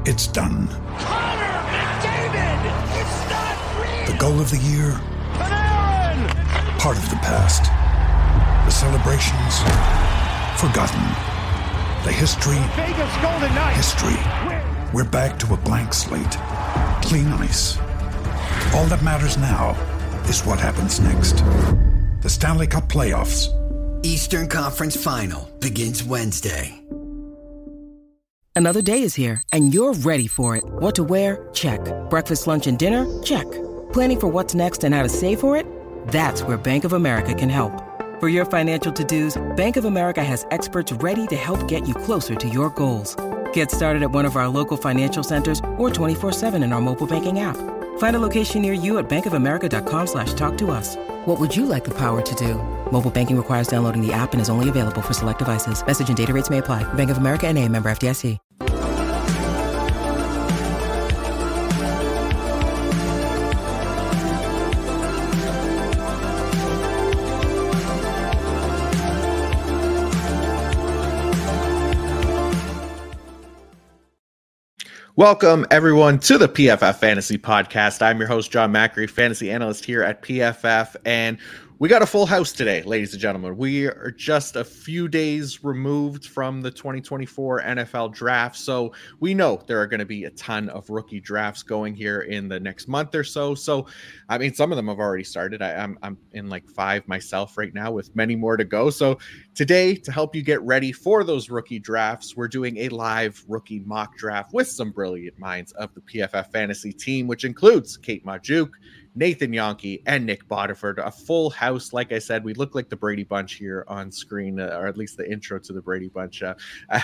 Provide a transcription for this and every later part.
It's done. Connor McDavid! It's not real! The goal of the year? Panarin! Part of the past. The celebrations? Forgotten. The history? Vegas Golden Knights! History. We're back to a blank slate. Clean ice. All that matters now is what happens next. The Stanley Cup Playoffs. Eastern Conference Final begins Wednesday. Another day is here, and you're ready for it. What to wear? Check. Breakfast, lunch, and dinner? Check. Planning for what's next and how to save for it? That's where Bank of America can help. For your financial to-dos, Bank of America has experts ready to help get you closer to your goals. Get started at one of our local financial centers or 24/7 in our mobile banking app. Find a location near you at bankofamerica.com/talktous. What would you like the power to do? Mobile banking requires downloading the app and is only available for select devices. Message and data rates may apply. Bank of America N.A., member FDIC. Welcome, everyone, to the PFF Fantasy Podcast. I'm your host, John Macri, fantasy analyst here at PFF, and we got a full house today, ladies and gentlemen. We are just a few days removed from the 2024 NFL Draft, so we know there are going to be a ton of rookie drafts going here in the next month or so. So, I mean, some of them have already started. I'm in like 5 myself right now, with many more to go. So today, to help you get ready for those rookie drafts, we're doing a live rookie mock draft with some brilliant minds of the PFF Fantasy team, which includes Kate Majuk, Nathan Yonke, and Nick Botiford. A full house. Like I said, we look like the Brady Bunch here on screen, or at least the intro to the Brady Bunch on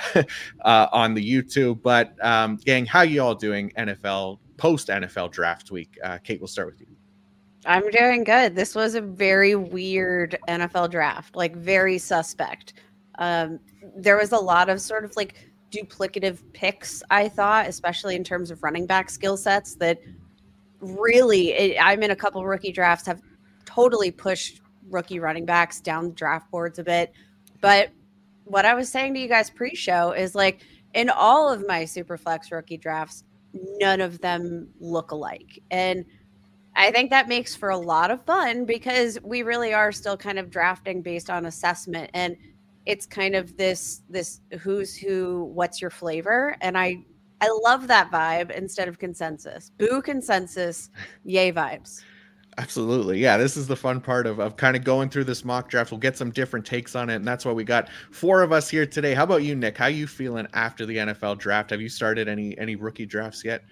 the YouTube. But gang, how you all doing post NFL draft week? Kate, we'll start with you. I'm doing good. This was a very weird NFL draft, like very suspect. There was a lot of sort of like duplicative picks, I thought, especially in terms of running back skill sets that really, I'm in a couple rookie drafts, have totally pushed rookie running backs down the draft boards a bit. But what I was saying to you guys pre-show is, like, in all of my Superflex rookie drafts, none of them look alike. And I think that makes for a lot of fun because we really are still kind of drafting based on assessment. And it's kind of this who's who, what's your flavor? And I love that vibe instead of consensus. Boo consensus, yay vibes. Absolutely. Yeah, this is the fun part of kind of going through this mock draft. We'll get some different takes on it, and that's why we got 4 of us here today. How about you, Nick? How you feeling after the NFL draft? Have you started any rookie drafts yet?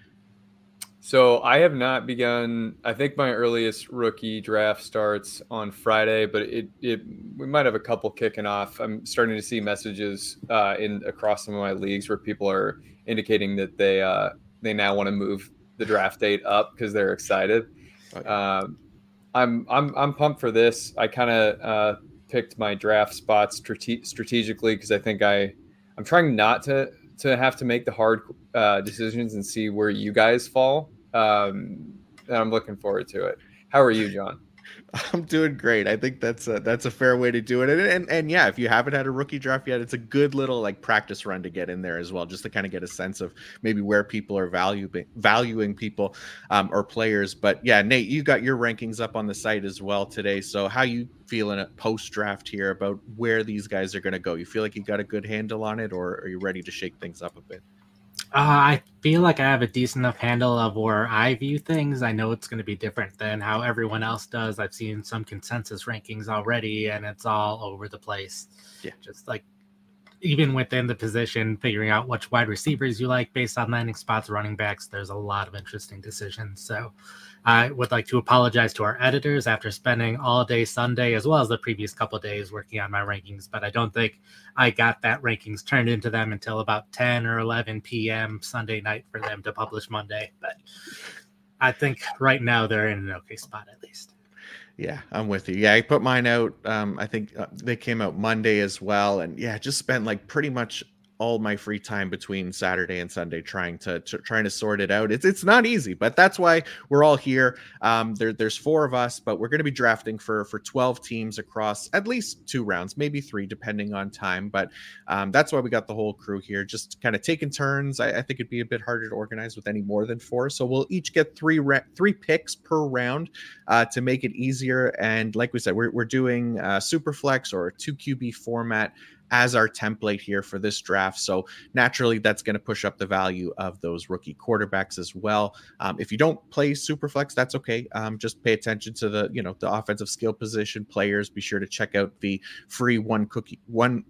So I have not begun. I think my earliest rookie draft starts on Friday, but we might have a couple kicking off. I'm starting to see messages across some of my leagues where people are indicating that they now want to move the draft date up because they're excited. Okay. I'm pumped for this. I kind of picked my draft spots strategically because I think I'm trying not to have to make the hard decisions and see where you guys fall. And I'm looking forward to it. How are you, John? I'm doing great. I think that's a fair way to do it. And yeah, if you haven't had a rookie draft yet, it's a good little like practice run to get in there as well, just to kind of get a sense of maybe where people are valuing people or players. But yeah, Nate, you got your rankings up on the site as well today. So how you feeling at post draft here about where these guys are going to go? You feel like you got a good handle on it, or are you ready to shake things up a bit? I feel like I have a decent enough handle of where I view things. I know it's going to be different than how everyone else does. I've seen some consensus rankings already, and it's all over the place. Yeah, just like even within the position, figuring out which wide receivers you like based on landing spots, running backs, there's a lot of interesting decisions. So I would like to apologize to our editors after spending all day Sunday, as well as the previous couple of days working on my rankings, but I don't think I got that rankings turned into them until about 10 or 11 p.m. Sunday night for them to publish Monday. But I think right now they're in an okay spot at least. Yeah, I'm with you. Yeah, I put mine out. I think they came out Monday as well. And yeah, just spent like pretty much all my free time between Saturday and Sunday trying to sort it out. It's not easy, but that's why we're all here. There's 4 of us, but we're going to be drafting for 12 teams across at least 2 rounds, maybe 3 depending on time. But that's why we got the whole crew here, just kind of taking turns. I think it'd be a bit harder to organize with any more than 4, so we'll each get 3 picks per round to make it easier. And like we said, we're doing Superflex or a 2 QB format as our template here for this draft. So naturally, that's going to push up the value of those rookie quarterbacks as well. If you don't play Superflex, that's okay. Just pay attention to the offensive skill position players. Be sure to check out the free one quarterback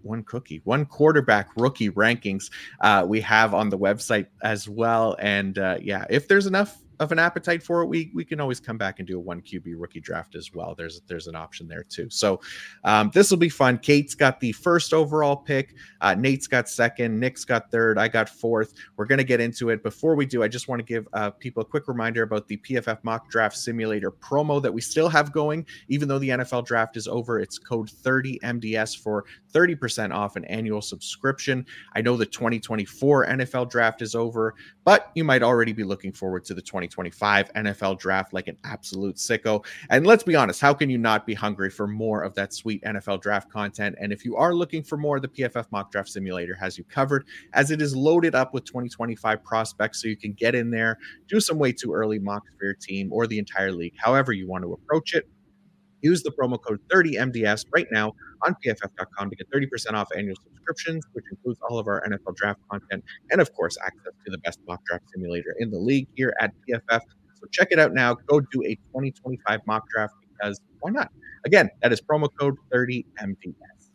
rookie rankings we have on the website as well. And if there's enough of an appetite for it, we can always come back and do a 1 QB rookie draft as well. There's an option there too. So this will be fun. Kate's got the first overall pick. Nate's got second. Nick's got third. I got fourth. We're going to get into it. Before we do, I just want to give people a quick reminder about the PFF Mock Draft Simulator promo that we still have going, even though the NFL draft is over. It's code 30MDS for 30% off an annual subscription. I know the 2024 NFL draft is over, but you might already be looking forward to the 2025 NFL draft like an absolute sicko. And let's be honest, how can you not be hungry for more of that sweet NFL draft content? And if you are looking for more, the PFF Mock Draft Simulator has you covered, as it is loaded up with 2025 prospects, so you can get in there, do some way too early mocks for your team or the entire league, however you want to approach it. Use the promo code 30MDS right now on PFF.com to get 30% off annual subscriptions, which includes all of our NFL draft content and, of course, access to the best mock draft simulator in the league here at PFF. So check it out now. Go do a 2025 mock draft, because why not? Again, that is promo code 30MDS.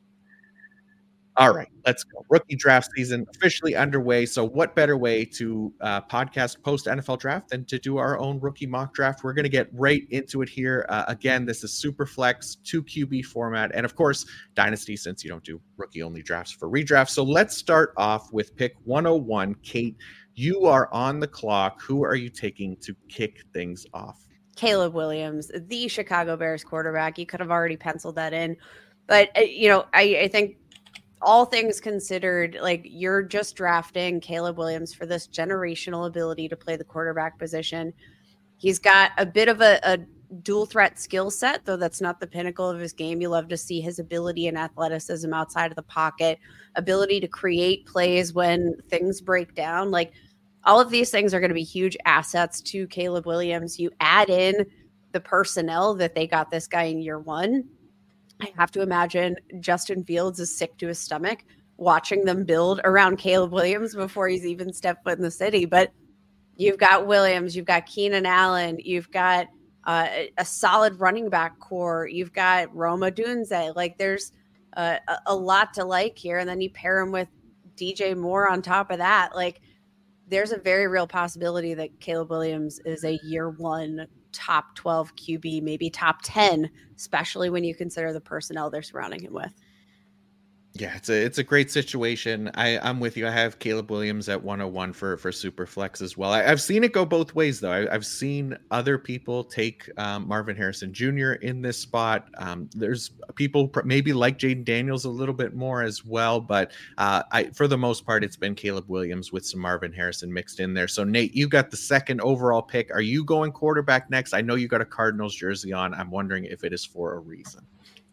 All right, let's go. Rookie draft season officially underway. So what better way to podcast post NFL draft than to do our own rookie mock draft? We're going to get right into it here. Again, this is Superflex, 2 QB format, and of course, Dynasty, since you don't do rookie only drafts for redraft. So let's start off with pick 101. Kate, you are on the clock. Who are you taking to kick things off? Caleb Williams, the Chicago Bears quarterback. You could have already penciled that in, but I think, all things considered, like, you're just drafting Caleb Williams for this generational ability to play the quarterback position. He's got a bit of a dual threat skill set, though that's not the pinnacle of his game. You love to see his ability and athleticism outside of the pocket, ability to create plays when things break down. Like, all of these things are going to be huge assets to Caleb Williams. You add in the personnel that they got this guy in year 1. I have to imagine Justin Fields is sick to his stomach watching them build around Caleb Williams before he's even stepped foot in the city. But you've got Williams, you've got Keenan Allen, you've got a solid running back core, you've got Rome Odunze. Like, there's a lot to like here. And then you pair him with DJ Moore on top of that. Like, there's a very real possibility that Caleb Williams is a year 1 top 12 QB, maybe top 10, especially when you consider the personnel they're surrounding him with. Yeah, it's a great situation. I'm with you. I have Caleb Williams at 101 for Superflex as well. I've seen it go both ways, though. I've seen other people take Marvin Harrison Jr. in this spot. There's people maybe like Jaden Daniels a little bit more as well, but for the most part, it's been Caleb Williams with some Marvin Harrison mixed in there. So, Nate, you got the second overall pick. Are you going quarterback next? I know you got a Cardinals jersey on. I'm wondering if it is for a reason.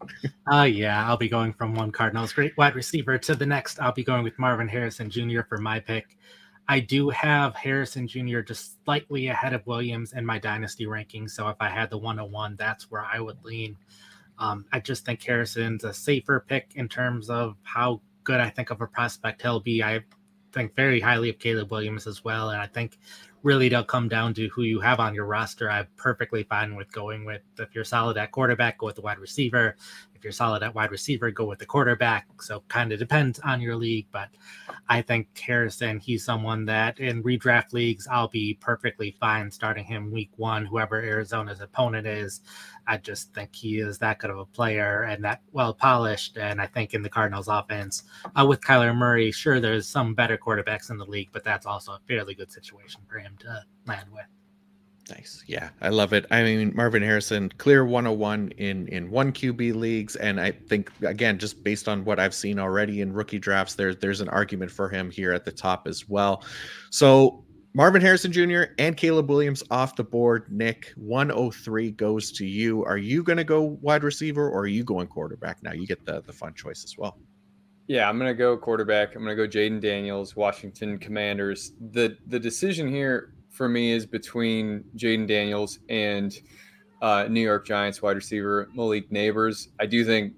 Yeah, I'll be going from one Cardinals great wide receiver to the next. I'll be going with Marvin Harrison Jr. for my pick. I do have Harrison Jr. just slightly ahead of Williams in my dynasty ranking. So if I had the 101, that's where I would lean. I just think Harrison's a safer pick in terms of how good I think of a prospect he'll be. I think very highly of Caleb Williams as well. And I think really it'll come down to who you have on your roster. I'm perfectly fine with going with, if you're solid at quarterback, go with the wide receiver. If you're solid at wide receiver, go with the quarterback. So kind of depends on your league, but I think Harrison, he's someone that in redraft leagues, I'll be perfectly fine starting him week 1, whoever Arizona's opponent is. I just think he is that good of a player and that well polished. And I think in the Cardinals offense with Kyler Murray, sure, there's some better quarterbacks in the league, but that's also a fairly good situation for him to land with. Nice. Yeah, I love it. I mean, Marvin Harrison, clear 101 in one QB leagues. And I think, again, just based on what I've seen already in rookie drafts, there's an argument for him here at the top as well. So Marvin Harrison Jr. and Caleb Williams off the board. Nick, 103 goes to you. Are you going to go wide receiver or are you going quarterback now? You get the fun choice as well. Yeah, I'm going to go quarterback. I'm going to go Jaden Daniels, Washington Commanders. The decision here for me is between Jaden Daniels and New York Giants wide receiver Malik Nabers. I do think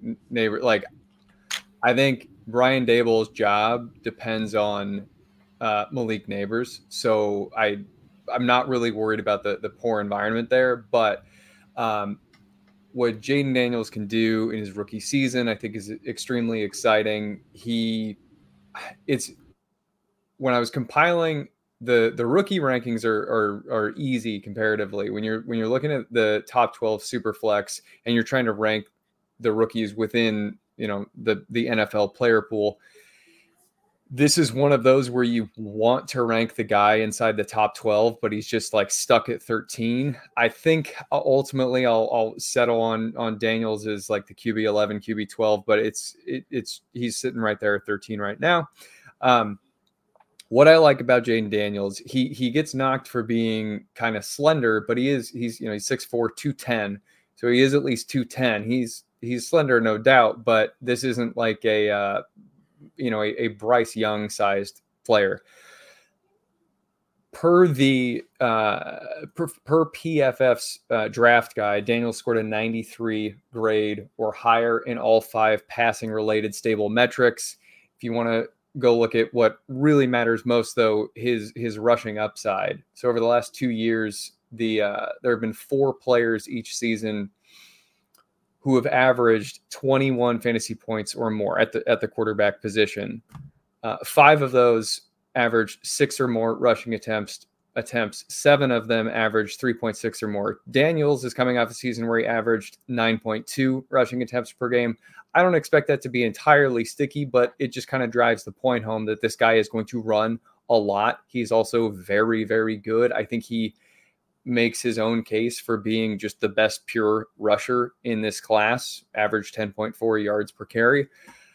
I think Brian Daboll's job depends on Malik Nabers. So I'm not really worried about the poor environment there, but what Jaden Daniels can do in his rookie season, I think is extremely exciting. When I was compiling the rookie rankings are easy comparatively. When you're looking at the top 12 super flex and you're trying to rank the rookies within, the NFL player pool, this is one of those where you want to rank the guy inside the top 12, but he's just like stuck at 13. I think ultimately I'll settle on Daniels as like the QB 11, QB 12, but he's sitting right there at 13 right now. What I like about Jaden Daniels, he gets knocked for being kind of slender, but he's 6'4", 210. So he is at least 210. He's slender, no doubt, but this isn't like a Bryce Young sized player. Per PFF's draft guide, Daniels scored a 93 grade or higher in all 5 passing related stable metrics. If you want to go look at what really matters most, though, his rushing upside. So over the last 2 years, there have been 4 players each season who have averaged 21 fantasy points or more at the quarterback position. 5 of those averaged 6 or more rushing attempts. 7 of them averaged 3.6 or more. Daniels is coming off a season where he averaged 9.2 rushing attempts per game. I don't expect that to be entirely sticky, but it just kind of drives the point home that this guy is going to run a lot. He's also very, very good. I think he makes his own case for being just the best pure rusher in this class, averaged 10.4 yards per carry.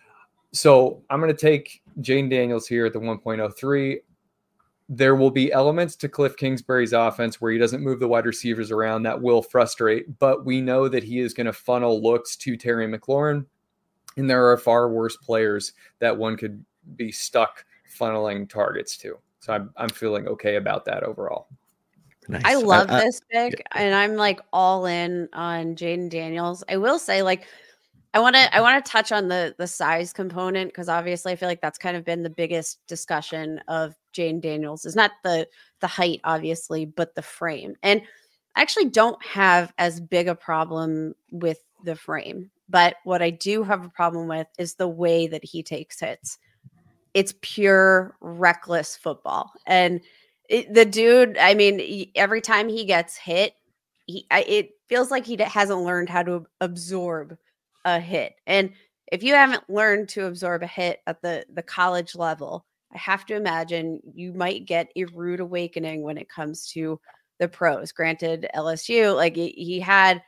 So I'm going to take Jaden Daniels here at the 1.03. There will be elements to Cliff Kingsbury's offense where he doesn't move the wide receivers around that will frustrate, but we know that he is going to funnel looks to Terry McLaurin, and there are far worse players that one could be stuck funneling targets to. So I'm feeling okay about that overall. Nice. I love this pick, and I'm like all in on Jaden Daniels. I will say, like, I want to touch on the size component, because obviously I feel like that's kind of been the biggest discussion of Jaden Daniels. Is not the height, obviously, but the frame. And I actually don't have as big a problem with the frame, but what I do have a problem with is the way that he takes hits. It's pure reckless football, and the dude, I mean, every time he gets hit, it feels like he hasn't learned how to absorb a hit. And if you haven't learned to absorb a hit at the college level, I have to imagine you might get a rude awakening when it comes to the pros. Granted, LSU, like he had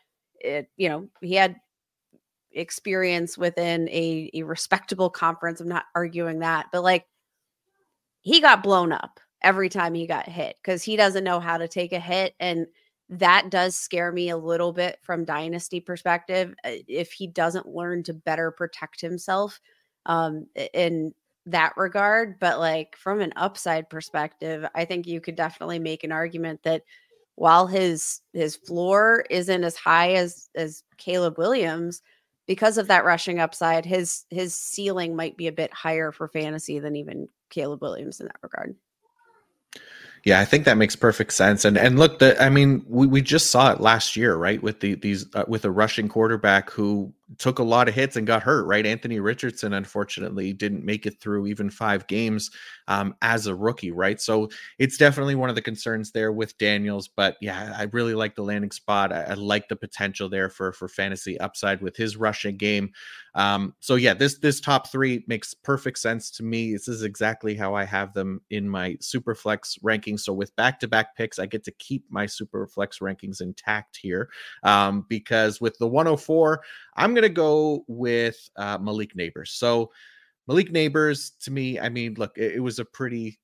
experience within a respectable conference. I'm not arguing that, but like he got blown up every time he got hit because he doesn't know how to take a hit. And that does scare me a little bit from dynasty perspective. If he doesn't learn to better protect himself in that regard. But like from an upside perspective, I think you could definitely make an argument that while his floor isn't as high as Caleb Williams, because of that rushing upside, his ceiling might be a bit higher for fantasy than even Caleb Williams in that regard. Yeah, I think that makes perfect sense. And look, we just saw it last year, right? With with a rushing quarterback who took a lot of hits and got hurt, right? Anthony Richardson, unfortunately, didn't make it through even 5 games as a rookie, right? So it's definitely one of the concerns there with Daniels. But yeah, I really like the landing spot. I like the potential there for fantasy upside with his rushing game. So yeah, this top 3 makes perfect sense to me. This is exactly how I have them in my Superflex rankings. So with back-to-back picks, I get to keep my Superflex rankings intact here because with the 104, I'm going to go with Malik Nabers. So Malik Nabers, to me, I mean, look, it was a pretty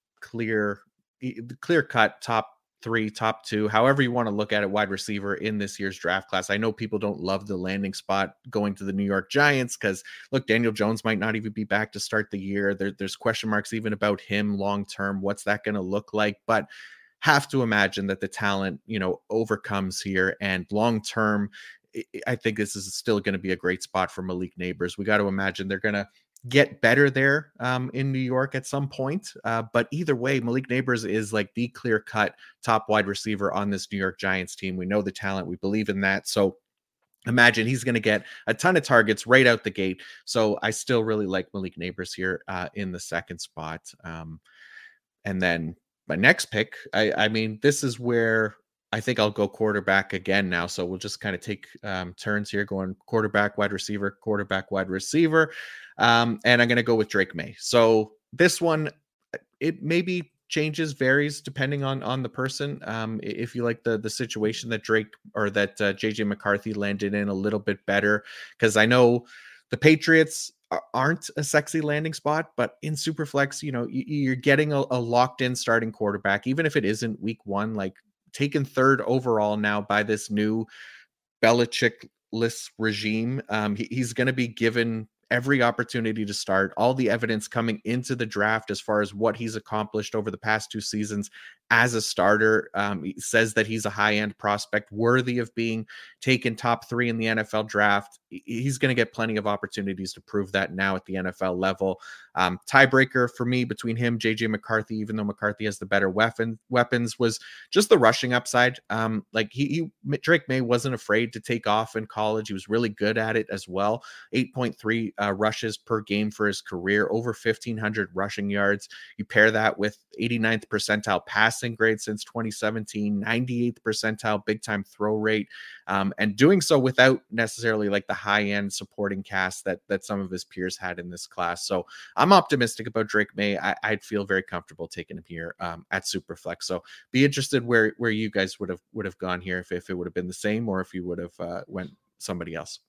clear-cut top 3, top 2, however you want to look at it, wide receiver in this year's draft class. I know people don't love the landing spot going to the New York Giants because, look, Daniel Jones might not even be back to start the year. There's question marks even about him long-term. What's that going to look like? But have to imagine that the talent, overcomes here, and long-term, I think this is still going to be a great spot for Malik Nabers. We got to imagine they're going to get better there in New York at some point. But either way, Malik Nabers is like the clear-cut top wide receiver on this New York Giants team. We know the talent. We believe in that. So imagine he's going to get a ton of targets right out the gate. So I still really like Malik Nabers here in the second spot. And then my next pick, I mean, this is where I think I'll go quarterback again now. So we'll just kind of take turns here going quarterback, wide receiver, quarterback, wide receiver. And I'm going to go with Drake May. So this one, it maybe changes, varies depending on the person. If you like the situation that Drake or that JJ McCarthy landed in a little bit better, because I know the Patriots aren't a sexy landing spot, but in Superflex, you're getting a locked in starting quarterback, even if it isn't week 1, like taken 3rd overall now by this new Belichick-less regime. He's going to be given every opportunity to start. All the evidence coming into the draft as far as what he's accomplished over the past 2 seasons as a starter says that he's a high-end prospect worthy of being taken top 3 in the NFL draft. He's going to get plenty of opportunities to prove that now at the NFL level. Tiebreaker for me between him, JJ McCarthy, even though McCarthy has the better weapons, was just the rushing upside. Drake May wasn't afraid to take off in college. He was really good at it as well. 8.3 rushes per game for his career, over 1,500 rushing yards. You pair that with 89th percentile passing grade since 2017, 98th percentile big time throw rate, and doing so without necessarily like the high end supporting cast that some of his peers had in this class. So I'm optimistic about Drake May. I'd feel very comfortable taking him here at Superflex. So be interested where you guys would have gone here if it would have been the same, or if you would have went somebody else.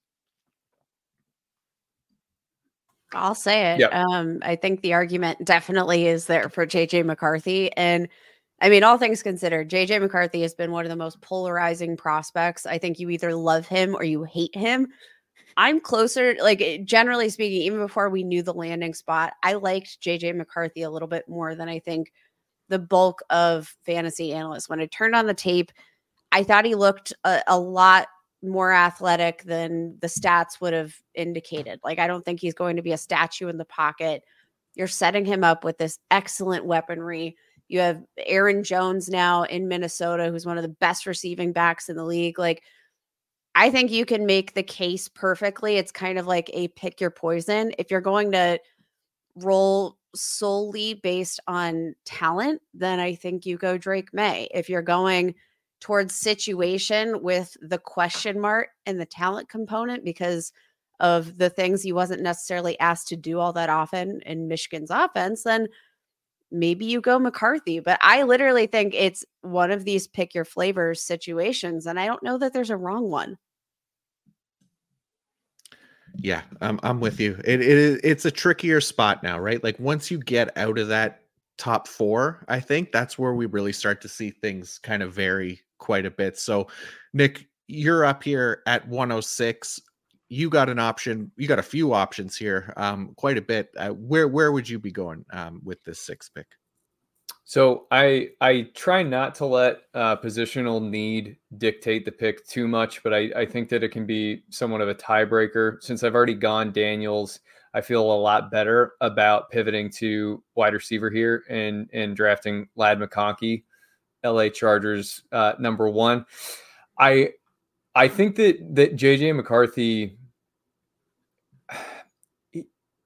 I'll say it. Yep. I think the argument definitely is there for JJ McCarthy. And I mean, all things considered, JJ McCarthy has been one of the most polarizing prospects. I think you either love him or you hate him. I'm closer, like generally speaking, even before we knew the landing spot, I liked JJ McCarthy a little bit more than I think the bulk of fantasy analysts. When I turned on the tape, I thought he looked a lot more athletic than the stats would have indicated. Like, I don't think he's going to be a statue in the pocket. You're setting him up with this excellent weaponry. You have Aaron Jones now in Minnesota, who's one of the best receiving backs in the league. Like, I think you can make the case perfectly. It's kind of like a pick your poison. If you're going to roll solely based on talent, then I think you go Drake May. If you're going towards situation with the question mark and the talent component because of the things he wasn't necessarily asked to do all that often in Michigan's offense, then maybe you go McCarthy. But I literally think it's one of these pick your flavors situations, and I don't know that there's a wrong one. Yeah, I'm with you. It's a trickier spot now, right? Like once you get out of that top 4, I think that's where we really start to see things kind of vary quite a bit. So Nick, you're up here at 106. You got an option. You got a few options here, quite a bit. Where would you be going with this 6th pick? So I try not to let positional need dictate the pick too much, but I think that it can be somewhat of a tiebreaker. Since I've already gone Daniels, I feel a lot better about pivoting to wide receiver here and drafting Ladd McConkey, LA Chargers number 1. I think that JJ McCarthy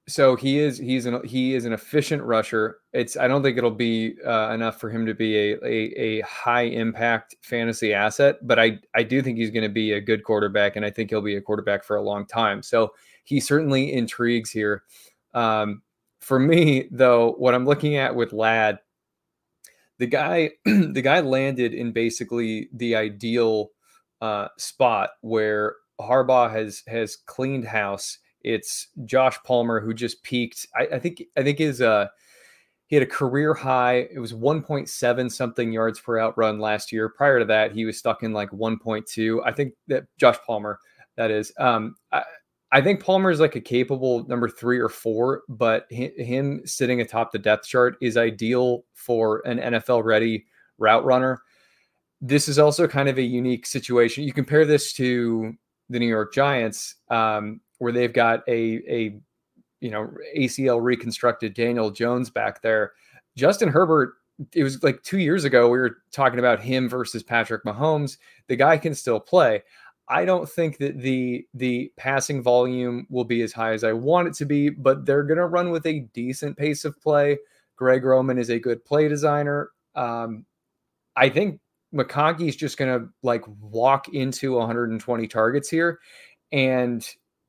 So he's an efficient rusher. I don't think it'll be enough for him to be a high impact fantasy asset, but I do think he's going to be a good quarterback, and I think he'll be a quarterback for a long time. So he certainly intrigues here. For me, though, what I'm looking at with Ladd, the guy landed in basically the ideal spot where Harbaugh has cleaned house. It's Josh Palmer, who just peaked. I think he had a career high. It was 1.7 something yards per out run last year. Prior to that, he was stuck in like 1.2. I think that Josh Palmer, that is. I think Palmer is like a capable number 3 or 4, but him sitting atop the depth chart is ideal for an NFL ready route runner. This is also kind of a unique situation. You compare this to the New York Giants, where they've got a ACL reconstructed Daniel Jones back there. Justin Herbert, it was like 2 years ago, we were talking about him versus Patrick Mahomes. The guy can still play. I don't think that the passing volume will be as high as I want it to be, but they're going to run with a decent pace of play. Greg Roman is a good play designer. I think McConkey is just going to like walk into 120 targets here. And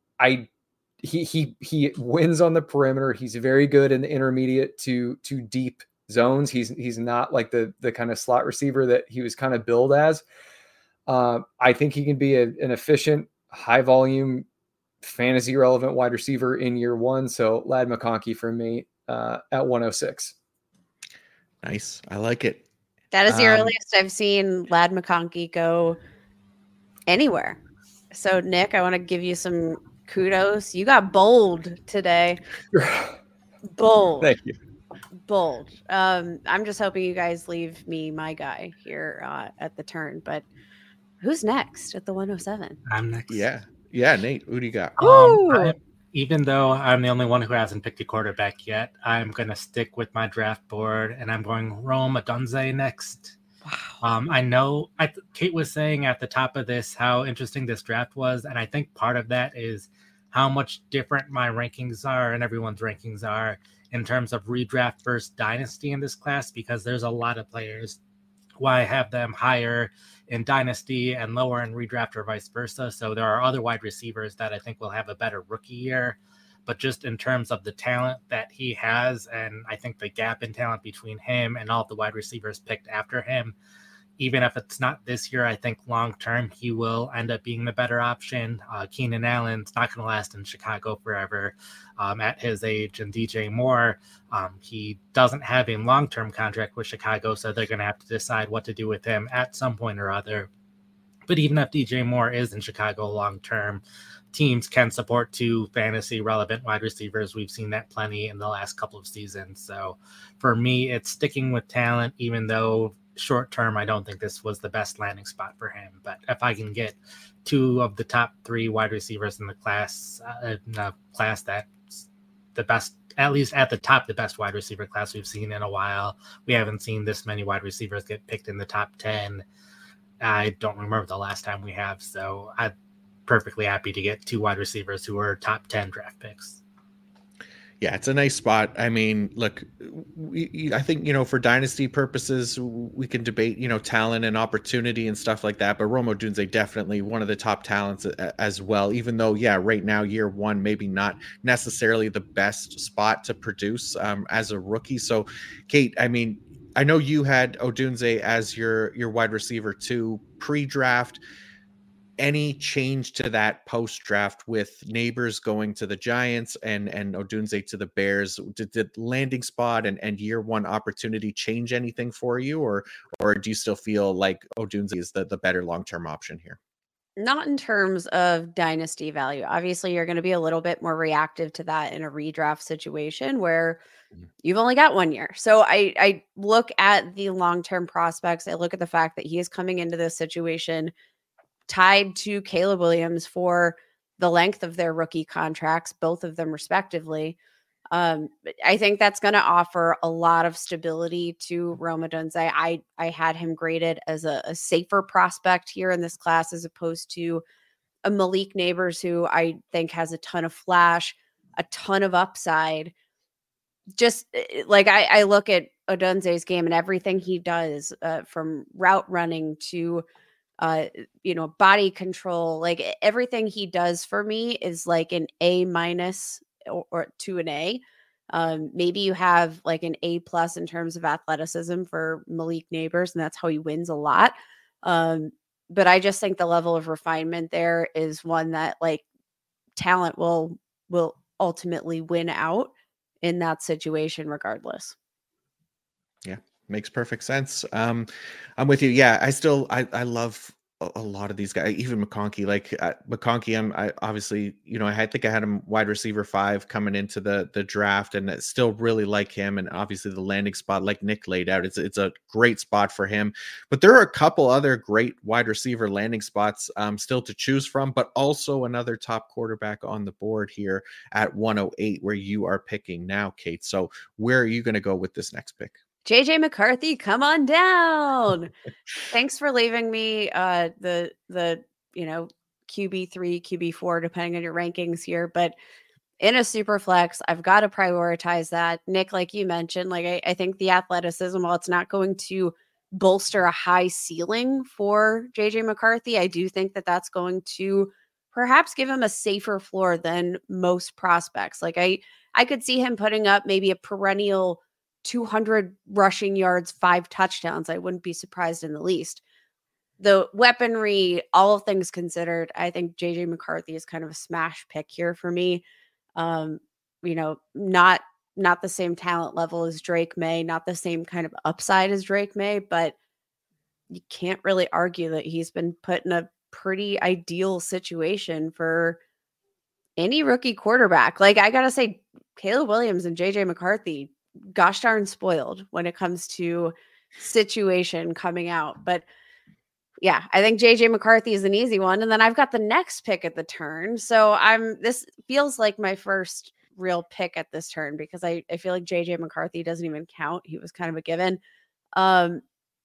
he wins on the perimeter. He's very good in the intermediate to deep zones. He's not like the kind of slot receiver that he was kind of billed as. I think he can be an efficient, high volume, fantasy relevant wide receiver in year one. So Ladd McConkey for me at 106. Nice. I like it. That is the earliest I've seen Ladd McConkey go anywhere. So Nick, I want to give you some kudos. You got bold today. Bold. Thank you. Bold. I'm just hoping you guys leave me my guy here at the turn, but who's next at the 107? I'm next. Yeah, Nate, who do you got? Even though I'm the only one who hasn't picked a quarterback yet, I'm going to stick with my draft board, and I'm going Rome Odunze next. Wow. I know Kate was saying at the top of this how interesting this draft was, and I think part of that is how much different my rankings are and everyone's rankings are in terms of redraft versus dynasty in this class, because there's a lot of players who I have them higher in dynasty and lower in redraft or vice versa. So there are other wide receivers that I think will have a better rookie year, but just in terms of the talent that he has, and I think the gap in talent between him and all of the wide receivers picked after him, even if it's not this year, I think long-term he will end up being the better option. Keenan Allen's not going to last in Chicago forever at his age, and DJ Moore, he doesn't have a long-term contract with Chicago, so they're going to have to decide what to do with him at some point or other. But even if DJ Moore is in Chicago long-term, teams can support 2 fantasy relevant wide receivers. We've seen that plenty in the last couple of seasons. So for me, it's sticking with talent, even though short term, I don't think this was the best landing spot for him. But if I can get 2 of the top 3 wide receivers in the class that's the best, at least at the top, the best wide receiver class we've seen in a while. We haven't seen this many wide receivers get picked in the top 10. I don't remember the last time we have. So I'm perfectly happy to get 2 wide receivers who are top 10 draft picks. Yeah, it's a nice spot. I mean, look, I think, for dynasty purposes, we can debate, talent and opportunity and stuff like that. But Rome Odunze definitely one of the top talents as well, even though, right now, year one, maybe not necessarily the best spot to produce as a rookie. So, Kate, I mean, I know you had Odunze as your wide receiver too pre-draft. Any change to that post-draft with Neighbors going to the Giants and Odunze to the Bears? Did the landing spot and year one opportunity change anything for you, or do you still feel like Odunze is the better long-term option here? Not in terms of dynasty value. Obviously, you're going to be a little bit more reactive to that in a redraft situation where you've only got 1 year. So I look at the long-term prospects. I look at the fact that he is coming into this situation tied to Caleb Williams for the length of their rookie contracts, both of them respectively. I think that's going to offer a lot of stability to Rome Odunze. I had him graded as a safer prospect here in this class, as opposed to a Malik Neighbors, who I think has a ton of flash. a ton of upside. Just like I look at Odunze's game and everything he does, from route running to body control, like everything he does for me is like an A- or to an A. Maybe you have like an A+ in terms of athleticism for Malik Neighbors, and that's how he wins a lot. But I just think the level of refinement there is one that like talent will ultimately win out in that situation regardless. Yeah, makes perfect sense. I'm with you. Yeah, I love a lot of these guys, even McConkey. Like McConkey, I obviously, I think I had him wide receiver 5 coming into the draft, and still really like him. And obviously the landing spot, like Nick laid out, it's a great spot for him. But there are a couple other great wide receiver landing spots still to choose from, but also another top quarterback on the board here at 108, where you are picking now, Kate. So where are you going to go with this next pick? JJ McCarthy, come on down. Thanks for leaving me the QB3, QB4, depending on your rankings here. But in a super flex, I've got to prioritize that. Nick, like you mentioned, like I think the athleticism, while it's not going to bolster a high ceiling for JJ McCarthy, I do think that that's going to perhaps give him a safer floor than most prospects. Like I could see him putting up maybe a perennial 200 rushing yards, 5 touchdowns. I wouldn't be surprised in the least. The weaponry, all things considered, I think JJ McCarthy is kind of a smash pick here for me. Not the same talent level as Drake May, not the same kind of upside as Drake May, but you can't really argue that he's been put in a pretty ideal situation for any rookie quarterback. Like I gotta say, Caleb Williams and JJ McCarthy, gosh darn spoiled when it comes to situation coming out. But yeah, I think JJ McCarthy is an easy one. And then I've got the next pick at the turn. So this feels like my first real pick at this turn, because I feel like JJ McCarthy doesn't even count. He was kind of a given. I'm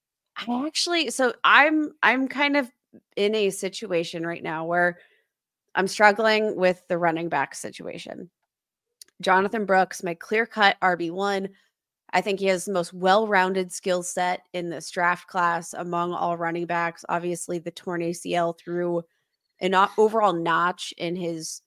kind of in a situation right now where I'm struggling with the running back situation. Jonathan Brooks, my clear-cut RB1. I think he has the most well-rounded skill set in this draft class among all running backs. Obviously, the torn ACL threw an overall notch in his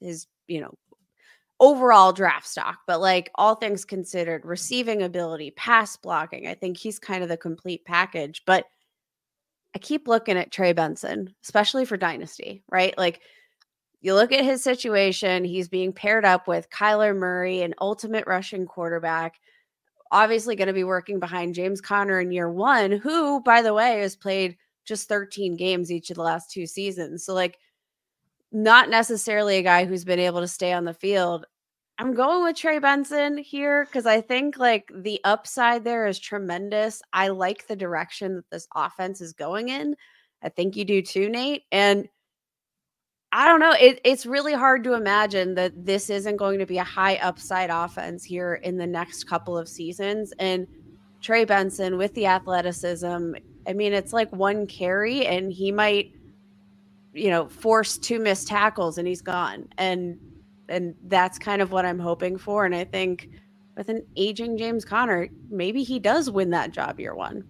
overall draft stock. But like all things considered, receiving ability, pass blocking, I think he's kind of the complete package. But I keep looking at Trey Benson, especially for Dynasty, right? Like, you look at his situation, he's being paired up with Kyler Murray, an ultimate rushing quarterback, obviously going to be working behind James Conner in year 1, who, by the way, has played just 13 games each of the last 2 seasons. So, like, not necessarily a guy who's been able to stay on the field. I'm going with Trey Benson here because I think, like, the upside there is tremendous. I like the direction that this offense is going in. I think you do too, Nate. And I don't know. It's really hard to imagine that this isn't going to be a high upside offense here in the next couple of seasons. And Trey Benson with the athleticism, I mean, it's like 1 carry and he might, force 2 missed tackles and he's gone. And that's kind of what I'm hoping for. And I think with an aging James Conner, maybe he does win that job year 1.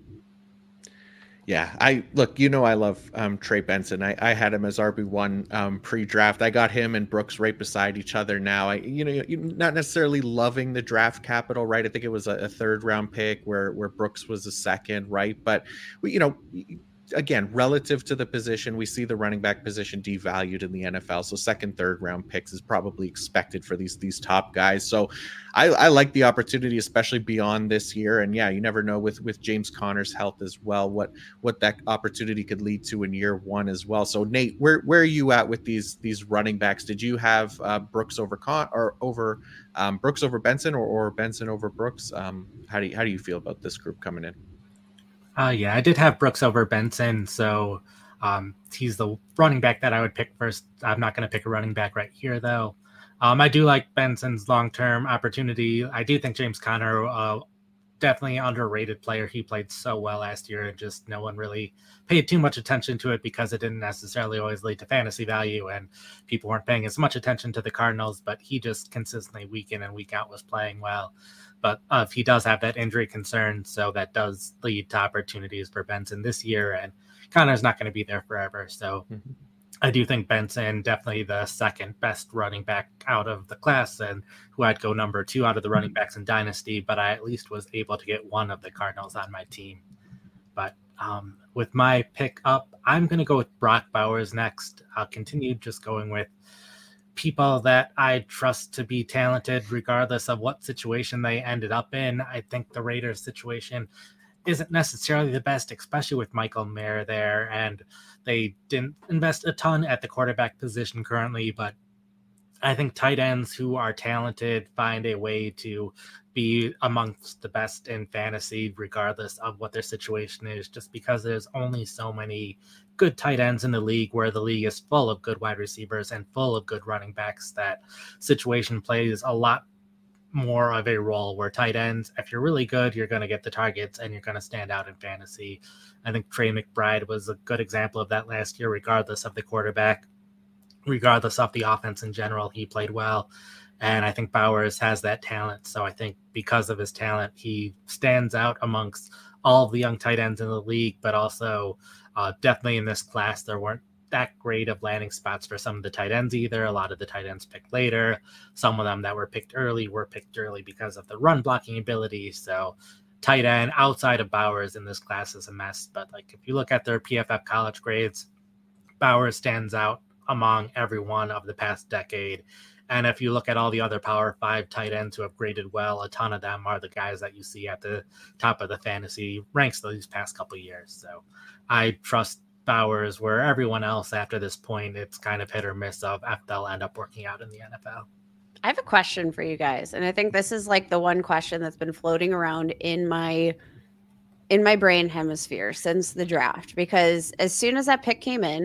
Yeah, I love Trey Benson. I had him as RB1 pre-draft. I got him and Brooks right beside each other now. Not necessarily loving the draft capital, right? I think it was a 3rd round pick where Brooks was a 2nd, right? But again, relative to the position, we see the running back position devalued in the NFL. So 2nd, 3rd round picks is probably expected for these top guys. So I like the opportunity, especially beyond this year. And yeah, you never know with James Conner's health as well, what that opportunity could lead to in year 1 as well. So Nate, where are you at with these running backs? Did you have Brooks over Brooks over Benson or Benson over Brooks? How do you feel about this group coming in? Yeah, I did have Brooks over Benson, so he's the running back that I would pick first. I'm not going to pick a running back right here, though. I do like Benson's long-term opportunity. I do think James Conner definitely an underrated player. He played so well last year, and just no one really paid too much attention to it because it didn't necessarily always lead to fantasy value, and people weren't paying as much attention to the Cardinals, but he just consistently week in and week out was playing well. But if he does have that injury concern, so that does lead to opportunities for Benson this year, and Connor's not going to be there forever. So I do think Benson, definitely the second best running back out of the class, and who I'd go number 2 out of the running backs in Dynasty, but I at least was able to get one of the Cardinals on my team. But with my pick up, I'm going to go with Brock Bowers next. I'll continue just going with people that I trust to be talented regardless of what situation they ended up in. I think the Raiders situation isn't necessarily the best, especially with Michael Mayer there, and they didn't invest a ton at the quarterback position currently, but I think tight ends who are talented find a way to be amongst the best in fantasy regardless of what their situation is, just because there's only so many good tight ends in the league, where the league is full of good wide receivers and full of good running backs. That situation plays a lot more of a role, where tight ends, if you're really good, you're going to get the targets and you're going to stand out in fantasy. I think Trey McBride was a good example of that last year, regardless of the quarterback, regardless of the offense in general. He played well. And I think Bowers has that talent. So I think because of his talent, he stands out amongst all of the young tight ends in the league, but also definitely in this class, there weren't that great of landing spots for some of the tight ends either. A lot of the tight ends picked later. Some of them that were picked early because of the run blocking ability. So tight end outside of Bowers in this class is a mess. But like, if you look at their PFF college grades, Bowers stands out among everyone of the past decade. And if you look at all the other Power 5 tight ends who have graded well, a ton of them are the guys that you see at the top of the fantasy ranks these past couple of years. So I trust Bowers, where everyone else after this point, it's kind of hit or miss of if they'll end up working out in the NFL. I have a question for you guys. And I think this is like the one question that's been floating around in my brain hemisphere since the draft, because as soon as that pick came in,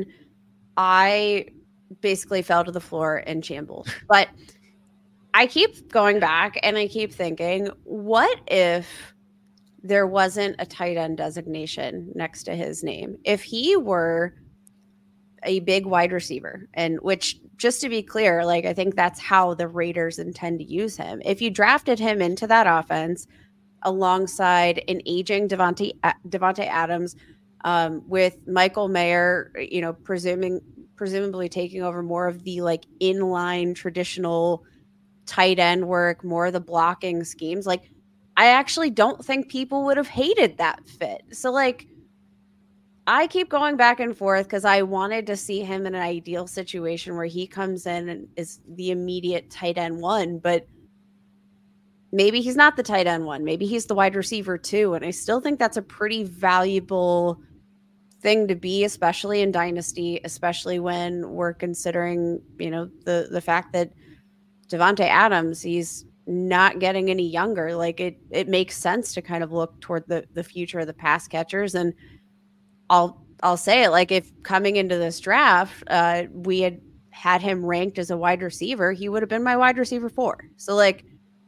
I basically fell to the floor and shambled. But I keep going back and I keep thinking, what if there wasn't a tight end designation next to his name? If he were a big wide receiver, and which, just to be clear, like, I think that's how the Raiders intend to use him. If you drafted him into that offense alongside an aging Devontae Adams, with Michael Mayer, presumably taking over more of the like inline traditional tight end work, more of the blocking schemes, like, I actually don't think people would have hated that fit. So like, I keep going back and forth because I wanted to see him in an ideal situation where he comes in and is the immediate tight end 1, but maybe he's not the tight end 1. Maybe he's the wide receiver 2. And I still think that's a pretty valuable thing to be, especially in Dynasty, especially when we're considering, the fact that Devontae Adams, he's not getting any younger. Like, it makes sense to kind of look toward the future of the pass catchers. And I'll say it, like, if coming into this draft, we had him ranked as a wide receiver, he would have been my wide receiver 4. So like,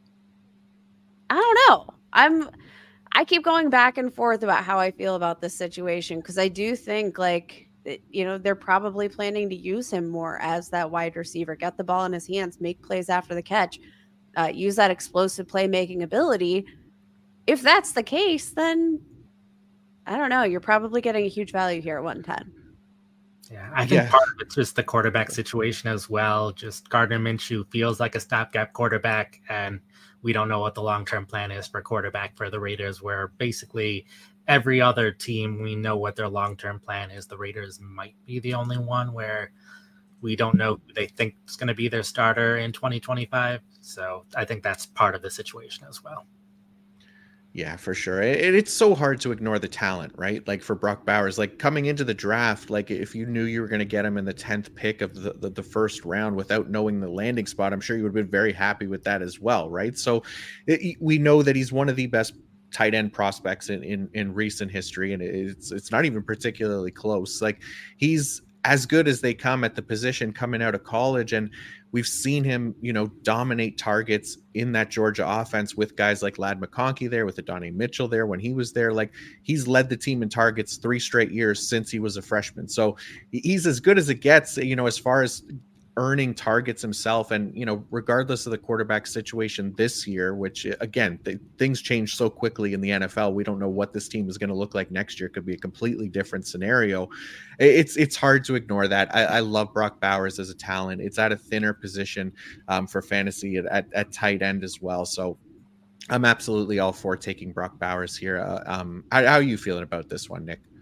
I don't know. I keep going back and forth about how I feel about this situation, because I do think, like, they're probably planning to use him more as that wide receiver, get the ball in his hands, make plays after the catch, use that explosive playmaking ability. If that's the case, then I don't know. You're probably getting a huge value here at 110. Yeah, I think part of it's just the quarterback situation as well. Just Gardner Minshew feels like a stopgap quarterback, and we don't know what the long-term plan is for quarterback for the Raiders, where basically every other team, we know what their long-term plan is. The Raiders might be the only one where we don't know who they think is going to be their starter in 2025. So I think that's part of the situation as well. Yeah, for sure. It's so hard to ignore the talent, right? Like for Brock Bowers, like coming into the draft, like if you knew you were going to get him in the 10th pick of the first round without knowing the landing spot, I'm sure you would have been very happy with that as well, right? So we know that he's one of the best tight end prospects in recent history, and it's not even particularly close. Like, he's as good as they come at the position coming out of college. And we've seen him, dominate targets in that Georgia offense with guys like Ladd McConkey there, with Adonai Mitchell there when he was there. Like, he's led the team in targets 3 straight years since he was a freshman. So he's as good as it gets, as far as earning targets himself. And, regardless of the quarterback situation this year, which again, things change so quickly in the NFL. We don't know what this team is going to look like next year. It could be a completely different scenario. It's hard to ignore that. I love Brock Bowers as a talent. It's at a thinner position for fantasy at tight end as well. So I'm absolutely all for taking Brock Bowers here. How are you feeling about this one, Nick?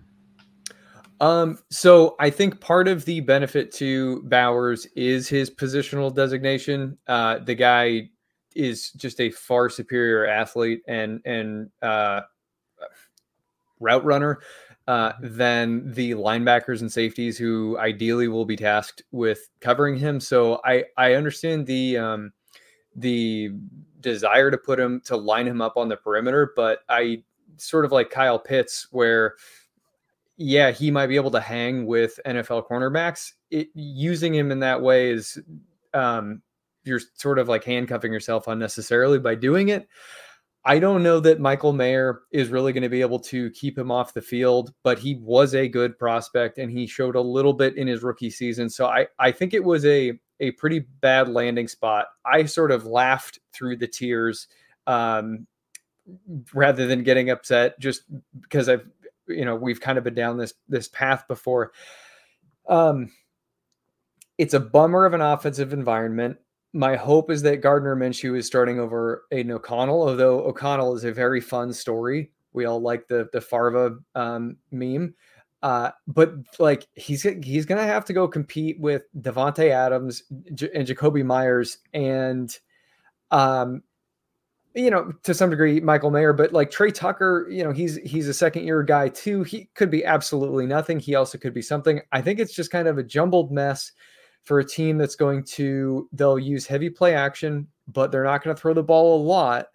So I think part of the benefit to Bowers is his positional designation. The guy is just a far superior athlete and route runner than the linebackers and safeties who ideally will be tasked with covering him. So I understand the desire to line him up on the perimeter, but I sort of like Kyle Pitts, where yeah, he might be able to hang with NFL cornerbacks. Using him in that way is you're sort of like handcuffing yourself unnecessarily by doing it. I don't know that Michael Mayer is really going to be able to keep him off the field, but he was a good prospect and he showed a little bit in his rookie season. So I think it was a pretty bad landing spot. I sort of laughed through the tears rather than getting upset, just because we've kind of been down this path before. It's a bummer of an offensive environment. My hope is that Gardner Minshew is starting over Aiden O'Connell, although O'Connell is a very fun story. We all like the Farva meme. But like he's going to have to go compete with Devontae Adams and Jacoby Myers and to some degree, Michael Mayer, but like Trey Tucker, he's a second year guy too. He could be absolutely nothing. He also could be something. I think it's just kind of a jumbled mess for a team that's they'll use heavy play action, but they're not going to throw the ball a lot.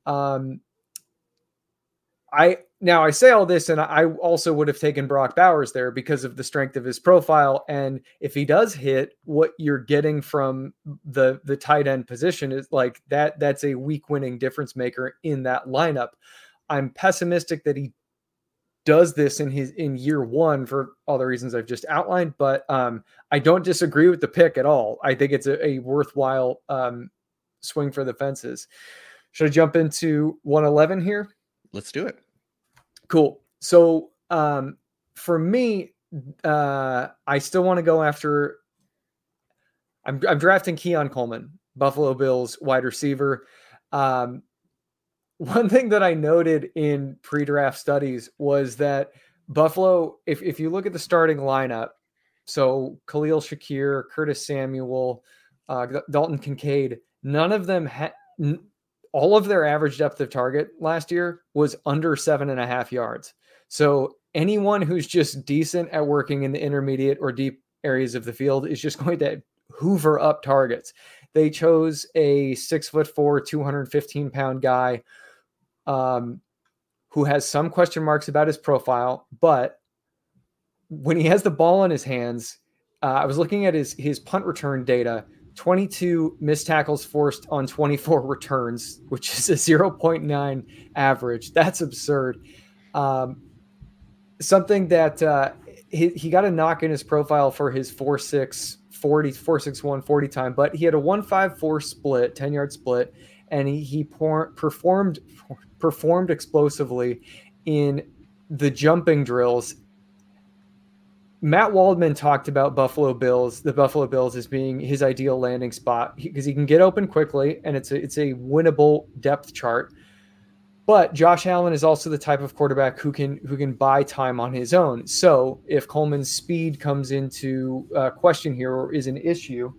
I say all this, and I also would have taken Brock Bowers there because of the strength of his profile. And if he does hit, what you're getting from the tight end position is like that's a week winning difference maker in that lineup. I'm pessimistic that he does this in year one for all the reasons I've just outlined, but I don't disagree with the pick at all. I think it's a worthwhile swing for the fences. Should I jump into 111 here? Let's do it. Cool. So for me, I still want to go after. I'm drafting Keon Coleman, Buffalo Bills wide receiver. One thing that I noted in pre-draft studies was that Buffalo, if you look at the starting lineup, so Khalil Shakir, Curtis Samuel, Dalton Kincaid, none of them all of their average depth of target last year was under 7.5 yards. So anyone who's just decent at working in the intermediate or deep areas of the field is just going to hoover up targets. They chose a 6'4", 215-pound guy who has some question marks about his profile, but when he has the ball in his hands, I was looking at his punt return data, 22 missed tackles forced on 24 returns, which is a 0.9 average. That's absurd. Something that he got a knock in his profile for his 4.61 40 time, but he had a 1.54 split, 10-yard split, and he performed explosively in the jumping drills. Matt Waldman talked about the Buffalo Bills as being his ideal landing spot because he can get open quickly and it's a winnable depth chart. But Josh Allen is also the type of quarterback who can buy time on his own. So if Coleman's speed comes into question here or is an issue,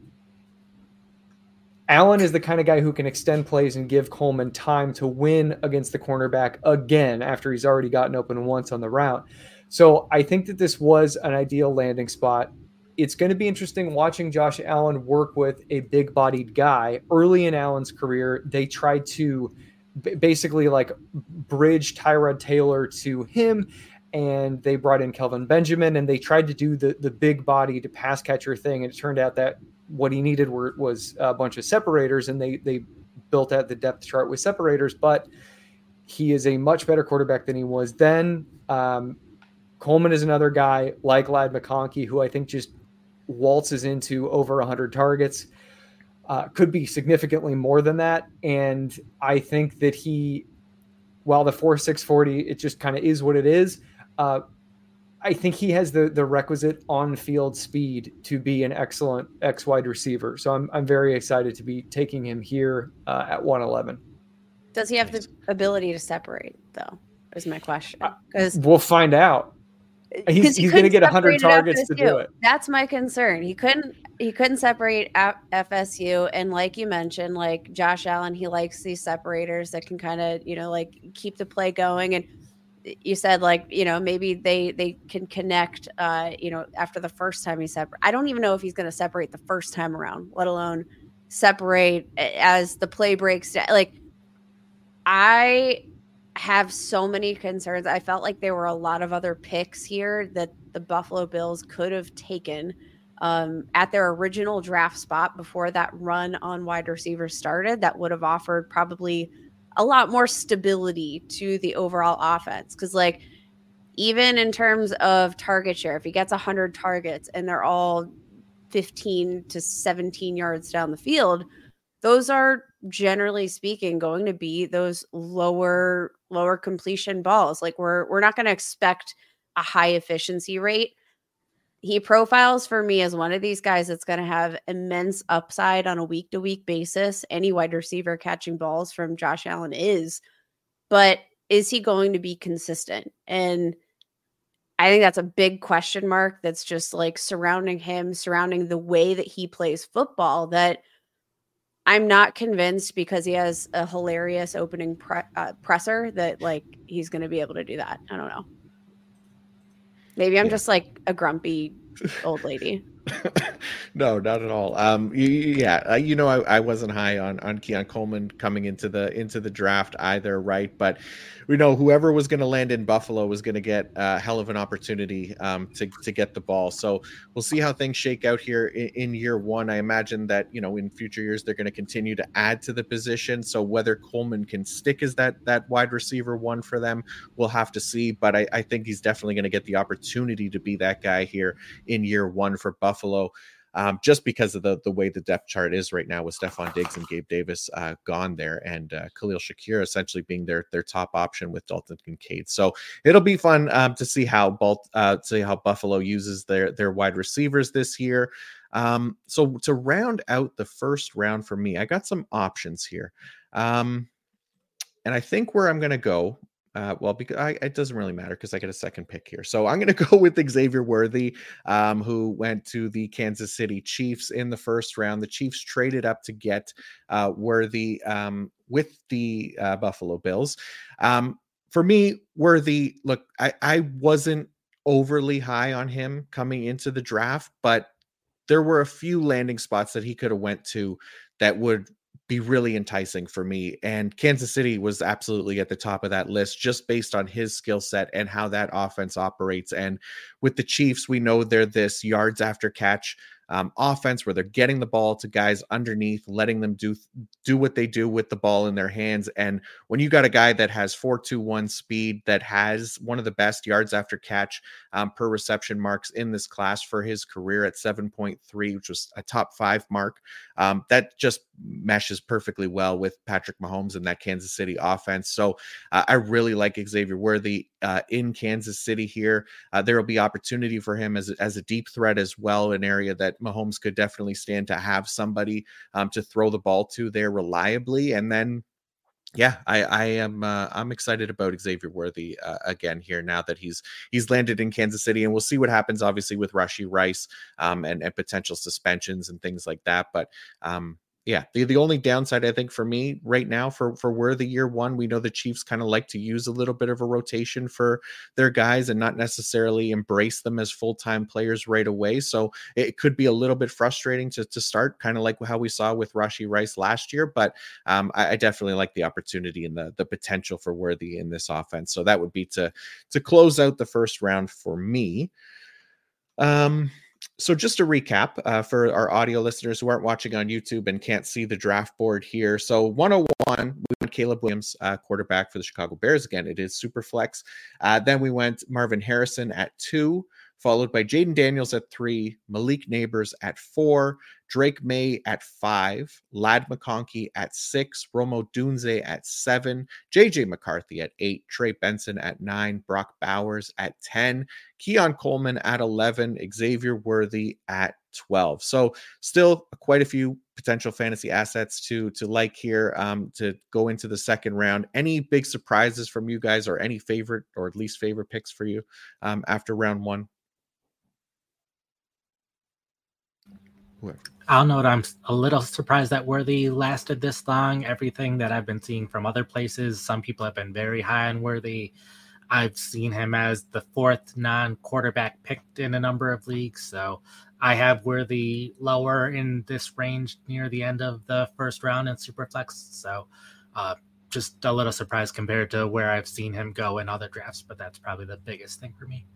Allen is the kind of guy who can extend plays and give Coleman time to win against the cornerback again after he's already gotten open once on the route. So I think that this was an ideal landing spot. It's going to be interesting watching Josh Allen work with a big-bodied guy. Early in Allen's career, they tried to basically like bridge Tyrod Taylor to him, and they brought in Kelvin Benjamin, and they tried to do the big bodied pass catcher thing. And it turned out that what he needed was a bunch of separators, and they built out the depth chart with separators, but he is a much better quarterback than he was then. Coleman is another guy like Ladd McConkey, who I think just waltzes into over 100 targets, could be significantly more than that. And I think that while the 4.6 40, it just kind of is what it is. I think he has the requisite on-field speed to be an excellent X wide receiver. So I'm very excited to be taking him here at 111. Does he have the ability to separate, though, is my question. Because we'll find out. He's going to get 100 targets to do it. That's my concern. He couldn't separate at FSU. And like you mentioned, like Josh Allen, he likes these separators that can kind of, like keep the play going. And you said, like, maybe they can connect, after the first time he separate. I don't even know if he's going to separate the first time around, let alone separate as the play breaks down. Like, I have so many concerns. I felt like there were a lot of other picks here that the Buffalo Bills could have taken at their original draft spot before that run on wide receivers started. That would have offered probably a lot more stability to the overall offense. Because, like, even in terms of target share, if he gets 100 targets and they're all 15 to 17 yards down the field, those are generally speaking going to be those lower completion balls. Like, we're not going to expect a high efficiency rate. He profiles for me as one of these guys that's going to have immense upside on a week-to-week basis. Any wide receiver catching balls from Josh Allen is, but is he going to be consistent? And I think that's a big question mark that's just like surrounding him, surrounding the way that he plays football, that I'm not convinced because he has a hilarious opening presser that, like, he's going to be able to do that. I don't know. Maybe I'm just like a grumpy old lady. No, not at all. I wasn't high on Keon Coleman coming into the draft either, right? But we know whoever was going to land in Buffalo was going to get a hell of an opportunity to get the ball. So we'll see how things shake out here in year one. I imagine that, in future years, they're going to continue to add to the position. So whether Coleman can stick as that wide receiver one for them, we'll have to see. But I think he's definitely going to get the opportunity to be that guy here in year one for Buffalo. Just because of the way the depth chart is right now with Stephon Diggs and Gabe Davis gone there, and Khalil Shakir essentially being their top option with Dalton Kincaid. So it'll be fun to see how Buffalo uses their wide receivers this year. So to round out the first round for me, I got some options here. And I think where I'm going to go, because it doesn't really matter because I get a second pick here. So I'm going to go with Xavier Worthy, who went to the Kansas City Chiefs in the first round. The Chiefs traded up to get Worthy with the Buffalo Bills. For me, Worthy, look, I wasn't overly high on him coming into the draft, but there were a few landing spots that he could have went to that would be really enticing for me. And Kansas City was absolutely at the top of that list just based on his skill set and how that offense operates. And with the Chiefs, we know they're this yards after catch offense where they're getting the ball to guys underneath, letting them do what they do with the ball in their hands. And when you got a guy that has 4.21 speed, that has one of the best yards after catch per reception marks in this class for his career at 7.3, which was a top 5 mark, that just meshes perfectly well with Patrick Mahomes and that Kansas City offense. So I really like Xavier Worthy in Kansas City here. There will be opportunity for him as a deep threat as well, an area that Mahomes could definitely stand to have somebody to throw the ball to there reliably. And then, I'm excited about Xavier Worthy again here now that he's landed in Kansas City, and we'll see what happens obviously with Rashee Rice and potential suspensions and things like that. But Yeah, the only downside I think for me right now for Worthy year one, we know the Chiefs kind of like to use a little bit of a rotation for their guys and not necessarily embrace them as full-time players right away. So it could be a little bit frustrating to start, kind of like how we saw with Rashee Rice last year. But I definitely like the opportunity and the potential for Worthy in this offense. So that would be to close out the first round for me. So just to recap for our audio listeners who aren't watching on YouTube and can't see the draft board here. So 101, we went Caleb Williams, quarterback for the Chicago Bears. Again, it is super flex. Then we went Marvin Harrison at 2, followed by Jaden Daniels at 3, Malik Neighbors at 4, Drake May at 5, Ladd McConkey at 6, Romo Dunze at 7, JJ McCarthy at 8, Trey Benson at 9, Brock Bowers at 10, Keon Coleman at 11, Xavier Worthy at 12. So still quite a few potential fantasy assets to like here to go into the second round. Any big surprises from you guys, or any favorite or least favorite picks for you after round one? I'll note I'm a little surprised that Worthy lasted this long. Everything that I've been seeing from other places, some people have been very high on Worthy. I've seen him as the 4th non-quarterback picked in a number of leagues. So I have Worthy lower in this range near the end of the first round in Superflex. So just a little surprised compared to where I've seen him go in other drafts, but that's probably the biggest thing for me.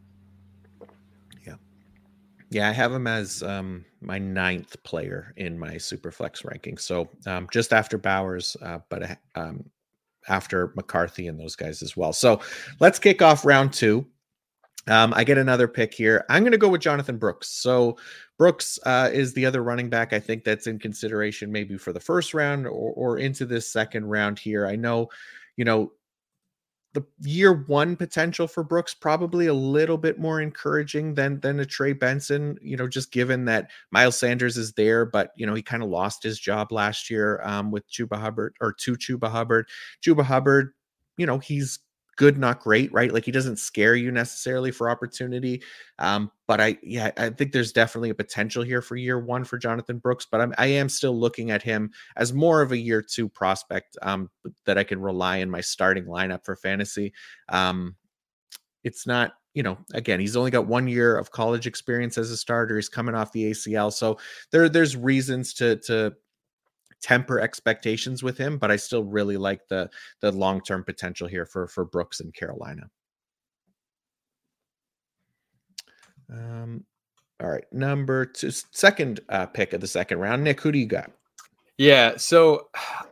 Yeah, I have him as my 9th player in my Superflex ranking. So just after Bowers, but after McCarthy and those guys as well. So let's kick off round 2. I get another pick here. I'm going to go with Jonathan Brooks. So Brooks is the other running back I think that's in consideration maybe for the first round or into this second round here. I know, the year one potential for Brooks probably a little bit more encouraging than a Trey Benson, just given that Miles Sanders is there, but he kind of lost his job last year with Chuba Hubbard. Chuba Hubbard, he's good, not great, right? Like he doesn't scare you necessarily for opportunity. But I think there's definitely a potential here for year one for Jonathan Brooks, but I am still looking at him as more of a year 2 prospect that I can rely in my starting lineup for fantasy. It's not, again, he's only got 1 year of college experience as a starter. He's coming off the ACL. So there's reasons to temper expectations with him, but I still really like the long-term potential here for Brooks in Carolina. All right, number 2, second pick of the second round. Nick, who do you got? Yeah, so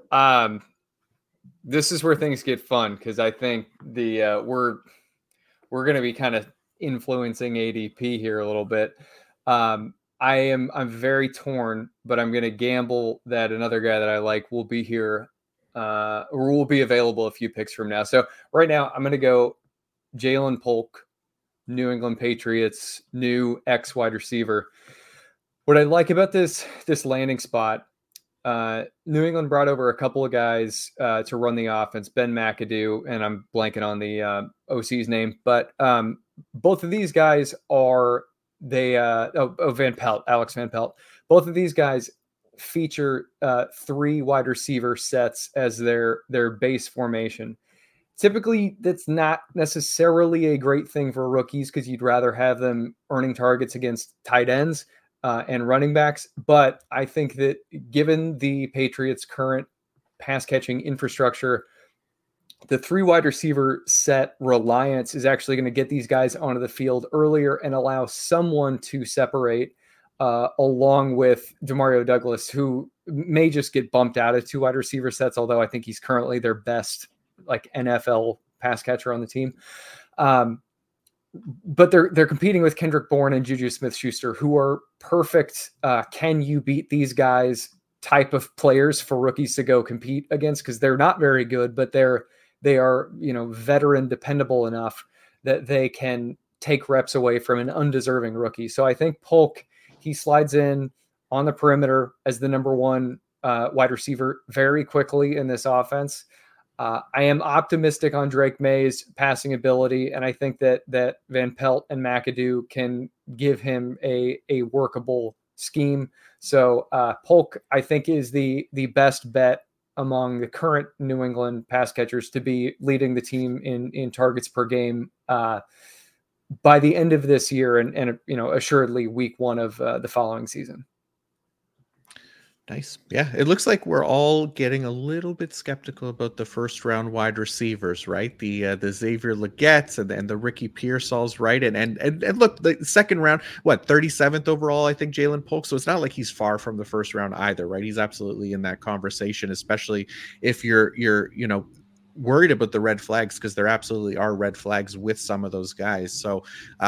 this is where things get fun because I think we're going to be kind of influencing ADP here a little bit. I'm very torn, but I'm going to gamble that another guy that I like will be here or will be available a few picks from now. So right now I'm going to go Jalen Polk, New England Patriots, new ex wide receiver. What I like about this landing spot, New England brought over a couple of guys to run the offense, Ben McAdoo, and I'm blanking on the OC's name, but both of these guys are Van Pelt, Alex Van Pelt. Both of these guys feature 3 wide receiver sets as their base formation. Typically, that's not necessarily a great thing for rookies because you'd rather have them earning targets against tight ends and running backs. But I think that given the Patriots' current pass catching infrastructure, the 3 wide receiver set reliance is actually going to get these guys onto the field earlier and allow someone to separate along with Demario Douglas, who may just get bumped out of 2 wide receiver sets, although I think he's currently their best NFL pass catcher on the team. But they're competing with Kendrick Bourne and Juju Smith-Schuster, who are perfect. Can you beat these guys type of players for rookies to go compete against? Because they're not very good, but they are veteran dependable enough that they can take reps away from an undeserving rookie. So I think Polk, he slides in on the perimeter as the number 1 wide receiver very quickly in this offense. I am optimistic on Drake May's passing ability, and I think that Van Pelt and McAdoo can give him a workable scheme. So Polk, I think, is the best bet among the current New England pass catchers to be leading the team in targets per game by the end of this year, and assuredly week 1 of the following season. Nice. Yeah, it looks like we're all getting a little bit skeptical about the first round wide receivers, right? The Xavier Legette's and the Ricky Pearsall's, right? And look, the second round, 37th overall, I think, Ja'Lynn Polk. So it's not like he's far from the first round either, right? He's absolutely in that conversation, especially if you're worried about the red flags, because there absolutely are red flags with some of those guys. So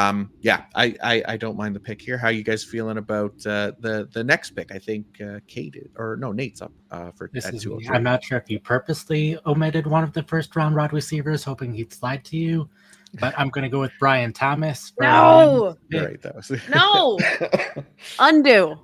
I don't mind the pick here. How are you guys feeling about the next pick? I think Nate's up for this at is 203. I'm not sure if you purposely omitted one of the first round wide receivers, hoping he'd slide to you, but I'm going to go with Brian Thomas. No, right, that was no, undo.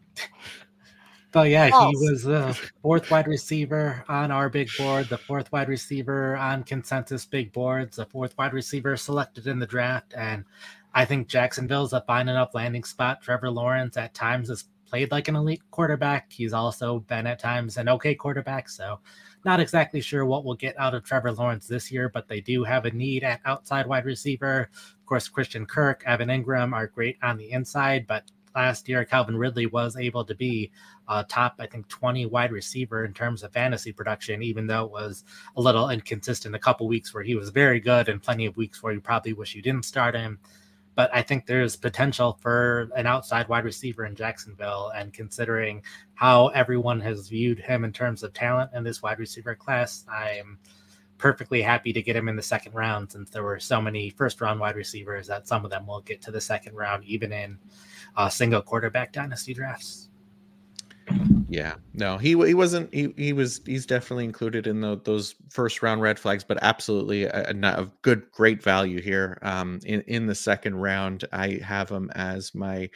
But yeah, False. He was the 4th wide receiver on our big board, the 4th wide receiver on consensus big boards, the 4th wide receiver selected in the draft. And I think Jacksonville's a fine enough landing spot. Trevor Lawrence at times has played like an elite quarterback. He's also been at times an okay quarterback. So not exactly sure what we'll get out of Trevor Lawrence this year, but they do have a need at outside wide receiver. Of course, Christian Kirk, Evan Ingram are great on the inside, but last year, Calvin Ridley was able to be a top, I think, 20 wide receiver in terms of fantasy production, even though it was a little inconsistent. A couple weeks where he was very good and plenty of weeks where you probably wish you didn't start him. But I think there's potential for an outside wide receiver in Jacksonville. And considering how everyone has viewed him in terms of talent in this wide receiver class, I'm perfectly happy to get him in the second round, since there were so many first round wide receivers that some of them will get to the second round, even in single quarterback dynasty drafts. Yeah, no, he's definitely included in those first round red flags, but absolutely a good, great value here. In the second round, I have him as my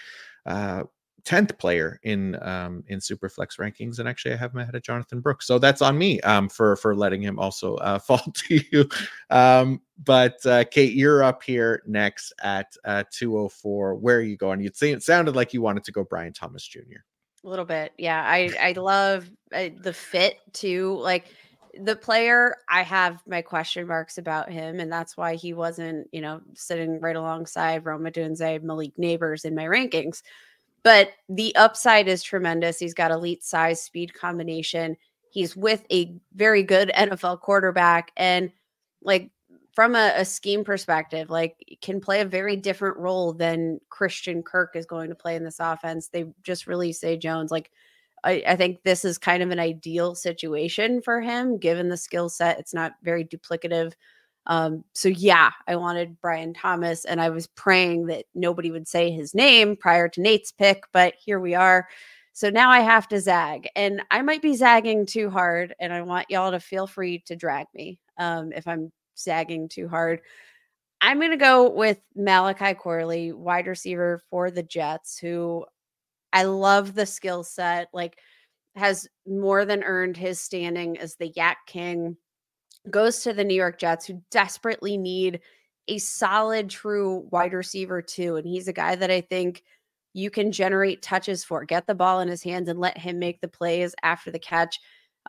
10th player in Superflex rankings, and actually I have him ahead of Jonathan Brooks. So that's on me for letting him also fall to you. But Kate, you're up here next at 204. Where are you going? It sounded like you wanted to go Brian Thomas Jr. A little bit. Yeah. I love the fit too. Like the player, I have my question marks about him, and that's why he wasn't, sitting right alongside Rome Odunze, Malik Neighbors in my rankings. But the upside is tremendous. He's got elite size, speed combination. He's with a very good NFL quarterback. And like from a scheme perspective, like can play a very different role than Christian Kirk is going to play in this offense. They just released Zay Jones. Like I think this is kind of an ideal situation for him, given the skill set. It's not very duplicative. So yeah, I wanted Brian Thomas, and I was praying that nobody would say his name prior to Nate's pick, but here we are. So now I have to zag, and I might be zagging too hard, and I want y'all to feel free to drag me if I'm zagging too hard. I'm going to go with Malachi Corley, wide receiver for the Jets, who I love the skill set, like has more than earned his standing as the Yak King. Goes to the New York Jets, who desperately need a solid, true wide receiver too. And he's a guy that I think you can generate touches for, get the ball in his hands and let him make the plays after the catch.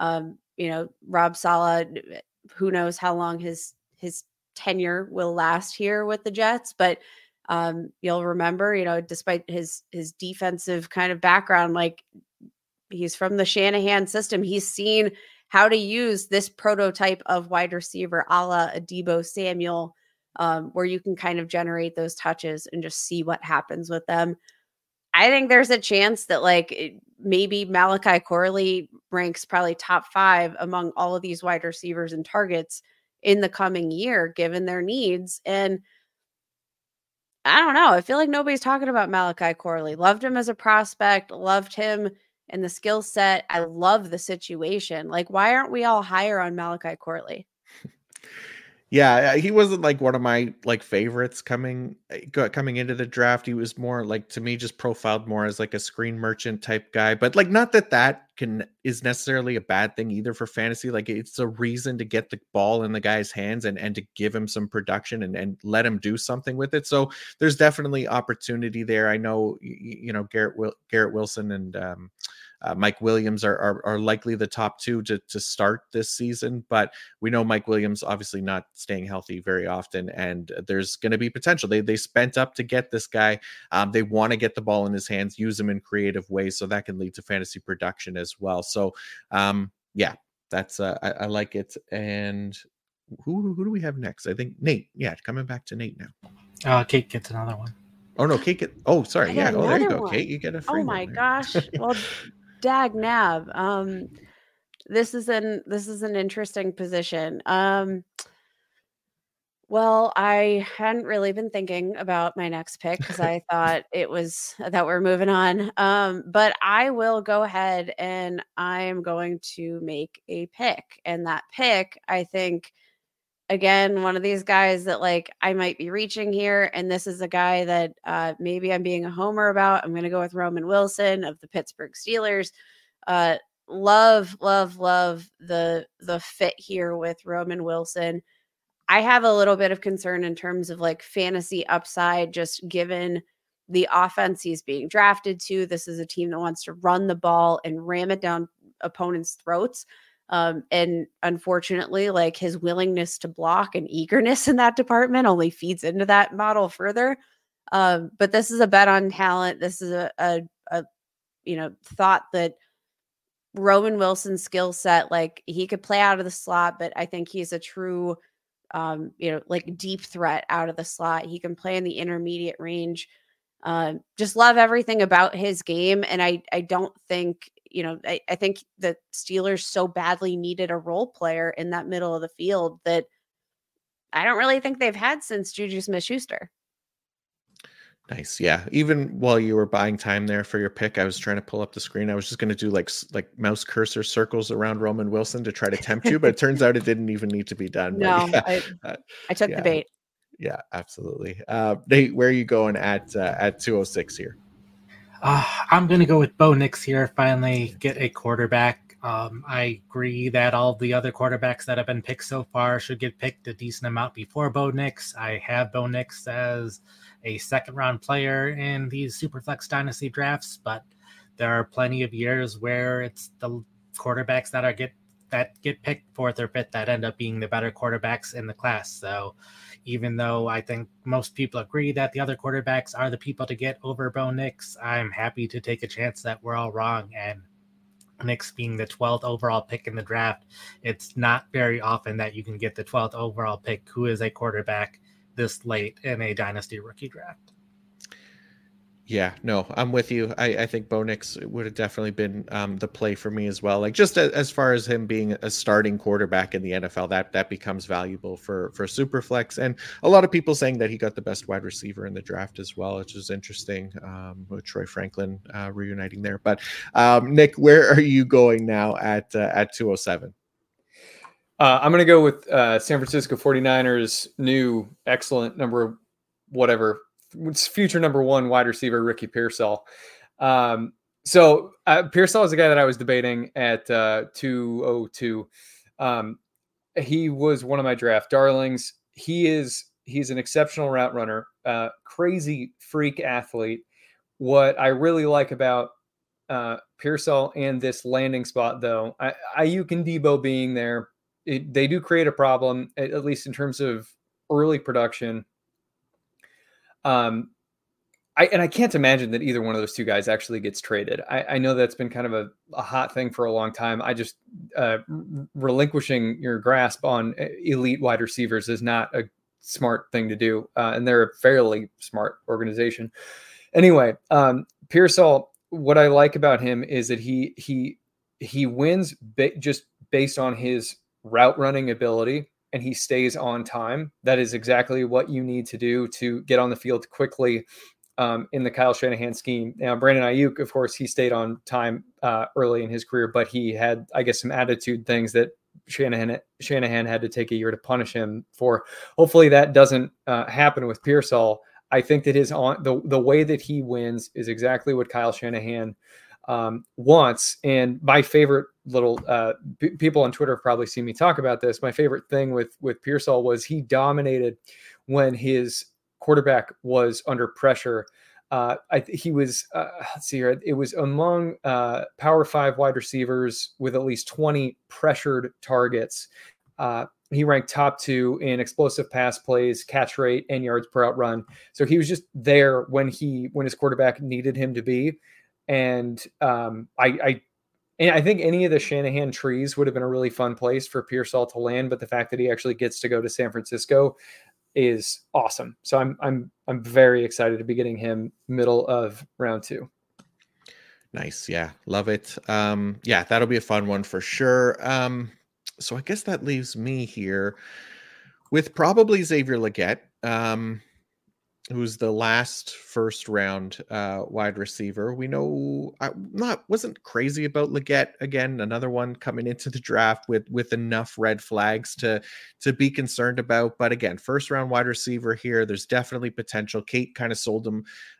Rob Saleh, who knows how long his tenure will last here with the Jets, but you'll remember, despite his defensive kind of background, like he's from the Shanahan system. He's seen how to use this prototype of wide receiver a la Deebo Samuel, where you can kind of generate those touches and just see what happens with them. I think there's a chance that maybe Malachi Corley ranks probably top 5 among all of these wide receivers and targets in the coming year, given their needs. And I don't know. I feel like nobody's talking about Malachi Corley. Loved him as a prospect, loved him and the skill set. I love the situation. Like, why aren't we all higher on Malachi Corley? Yeah, he wasn't like one of my like favorites coming into the draft. He was more like, to me, just profiled more as like a screen merchant type guy. But like, not that is necessarily a bad thing either for fantasy. Like, it's a reason to get the ball in the guy's hands and to give him some production and let him do something with it. So there's definitely opportunity there. I know Garrett Wilson and Mike Williams are likely the top two to start this season, but we know Mike Williams obviously not staying healthy very often, and there's going to be potential. They spent up to get this guy. They want to get the ball in his hands, use him in creative ways, so that can lead to fantasy production as well. So, yeah, that's I like it. And who do we have next? I think Nate. Yeah, coming back to Nate now. Kate gets another one. Oh no, Kate get. Oh, sorry. Yeah. Oh, there you go, one. Kate. You get a free Oh my one gosh. Well, dag nab. This is an interesting position. Well, I hadn't really been thinking about my next pick because I thought it was that we're moving on. But I will go ahead and I am going to make a pick. And that pick, I think, again, one of these guys that like I might be reaching here. And this is a guy that maybe I'm being a homer about. I'm going to go with Roman Wilson of the Pittsburgh Steelers. Love the fit here with Roman Wilson. I have a little bit of concern in terms of like fantasy upside, just given the offense he's being drafted to. This is a team that wants to run the ball and ram it down opponents' throats. And unfortunately, like his willingness to block and eagerness in that department only feeds into that model further. But this is a bet on talent. This is a thought that Roman Wilson's skill set, like he could play out of the slot, but I think he's a true like deep threat out of the slot. He can play in the intermediate range. Just love everything about his game. And I don't think, I think the Steelers so badly needed a role player in that middle of the field that I don't really think they've had since Juju Smith-Schuster. Nice. Yeah. Even while you were buying time there for your pick, I was trying to pull up the screen. I was just going to do like mouse cursor circles around Roman Wilson to try to tempt you, but it turns out it didn't even need to be done. No, yeah. I took the bait. Yeah, absolutely. Nate, where are you going at 206 here? I'm going to go with Bo Nix here. Finally get a quarterback. I agree that all the other quarterbacks that have been picked so far should get picked a decent amount before Bo Nix. I have Bo Nix as a second-round player in these Superflex Dynasty drafts, but there are plenty of years where it's the quarterbacks that get picked fourth or fifth that end up being the better quarterbacks in the class. So even though I think most people agree that the other quarterbacks are the people to get over Bo Nix, I'm happy to take a chance that we're all wrong. And Nix being the 12th overall pick in the draft, it's not very often that you can get the 12th overall pick who is a quarterback this late in a dynasty rookie draft. Yeah, no, I'm with you. I think Bo Nix would have definitely been the play for me as well. Like just as far as him being a starting quarterback in the NFL, that becomes valuable for Superflex. And a lot of people saying that he got the best wide receiver in the draft as well, which is interesting. With Troy Franklin reuniting there. But Nick, where are you going now at 207? I'm going to go with San Francisco 49ers new excellent number whatever. Future number one wide receiver, Ricky Pearsall. So Pearsall is the guy that I was debating at 202. He was one of my draft darlings. He's an exceptional route runner, crazy freak athlete. What I really like about Pearsall and this landing spot, though, Ayuk and Debo being there, they do create a problem, at least in terms of early production. I can't imagine that either one of those two guys actually gets traded. I know that's been kind of a hot thing for a long time. I just relinquishing your grasp on elite wide receivers is not a smart thing to do. And they're a fairly smart organization. Anyway, Pearsall, what I like about him is that he wins just based on his route running ability. And he stays on time. That is exactly what you need to do to get on the field quickly in the Kyle Shanahan scheme. Now, Brandon Ayuk, of course, he stayed on time early in his career, but he had, I guess, some attitude things that Shanahan had to take a year to punish him for. Hopefully that doesn't happen with Pearsall. I think that the way that he wins is exactly what Kyle Shanahan wants. And my favorite little people on Twitter have probably seen me talk about this. My favorite thing with Pearsall was he when his quarterback was under pressure. He was, let's see here. It was among Power 5 wide receivers with at least 20 pressured targets. He ranked top 2 in explosive pass plays, catch rate, and yards per out run. So he was just there when his quarterback needed him to be. And I think any of the Shanahan trees would have been a really fun place for Pearsall to land, but the fact that he actually gets to go to San Francisco is awesome. So I'm very excited to be getting him middle of round 2. Nice. Yeah. Love it. Yeah, that'll be a fun one for sure. So I guess that leaves me here with probably Xavier Legette, who's the last first round wide receiver. We know wasn't crazy about Legette. Again, another one coming into the draft with enough red flags to be concerned about. But again, first round wide receiver here. There's definitely potential. Kate kind of sold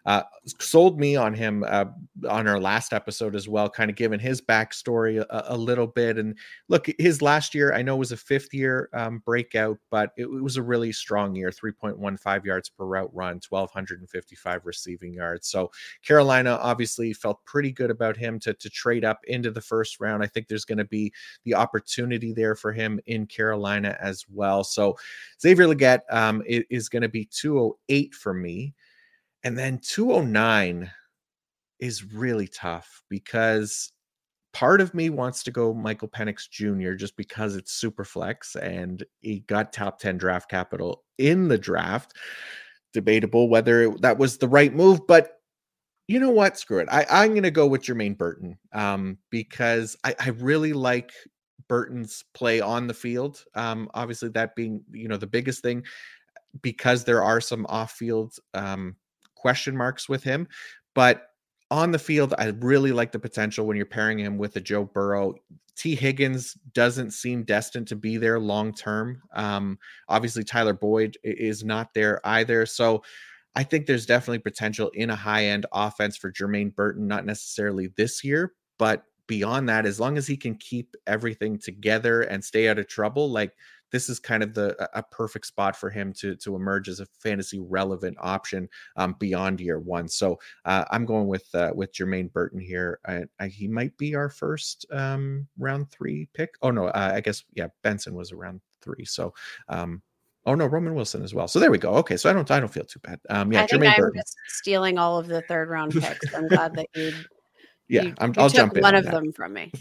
me on him on our last episode as well, kind of giving his backstory a little bit. And look, his last year, I know was a 5th year breakout, but it was a really strong year, 3.15 yards per route run, 1,255 receiving yards. So Carolina obviously felt pretty good about him to trade up into the first round. I think there's going to be the opportunity there for him in Carolina as well. So Xavier Legette is going to be 208 for me. And then 209 is really tough because part of me wants to go Michael Penix Jr. just because it's super flex and he got top 10 draft capital in the draft. Debatable whether that was the right move, but you know what? Screw it. I'm going to go with Jermaine Burton because I really like Burton's play on the field. Obviously, that being the biggest thing, because there are some off-field question marks with him, but on the field, I really like the potential when you're pairing him with a Joe Burrow. T. Higgins doesn't seem destined to be there long term. Obviously, Tyler Boyd is not there either. So I think there's definitely potential in a high-end offense for Jermaine Burton, not necessarily this year, but beyond that, as long as he can keep everything together and stay out of trouble, like this is kind of a perfect spot for him to emerge as a fantasy relevant option beyond year 1. So I'm going with Jermaine Burton here. He might be our first round 3 pick. Oh no, I guess Benson was around 3. So oh no, Roman Wilson as well. So there we go. Okay, so I don't feel too bad. I think Jermaine I'm Burton. just stealing all of the 3rd round picks. I'm glad that you. Yeah, I'll jump in. One of them from me.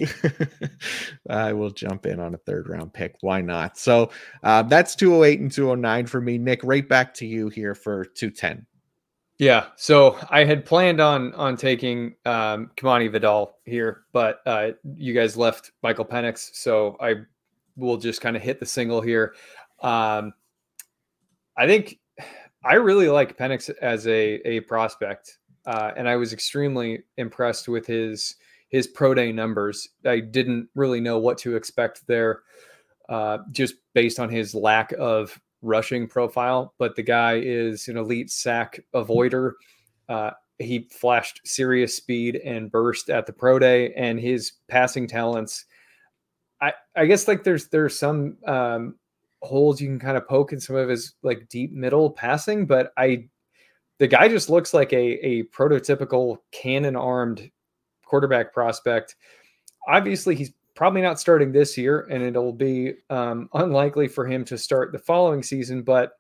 I will jump in on a 3rd round pick. Why not? So that's 208 and 209 for me. Nick, right back to you here for 210. Yeah. So I had planned on taking Kamani Vidal here, but you guys left Michael Penix, so I will just kind of hit the single here. I think I really like Penix as a prospect. And I was extremely impressed with his pro day numbers. I didn't really know what to expect there, just based on his lack of rushing profile. But the guy is an elite sack avoider. He flashed serious speed and burst at the pro day, and his passing talents. I guess like there's some holes you can kind of poke in some of his like deep middle passing, but the guy just looks like a prototypical cannon-armed quarterback prospect. Obviously, he's probably not starting this year, and it'll be unlikely for him to start the following season. But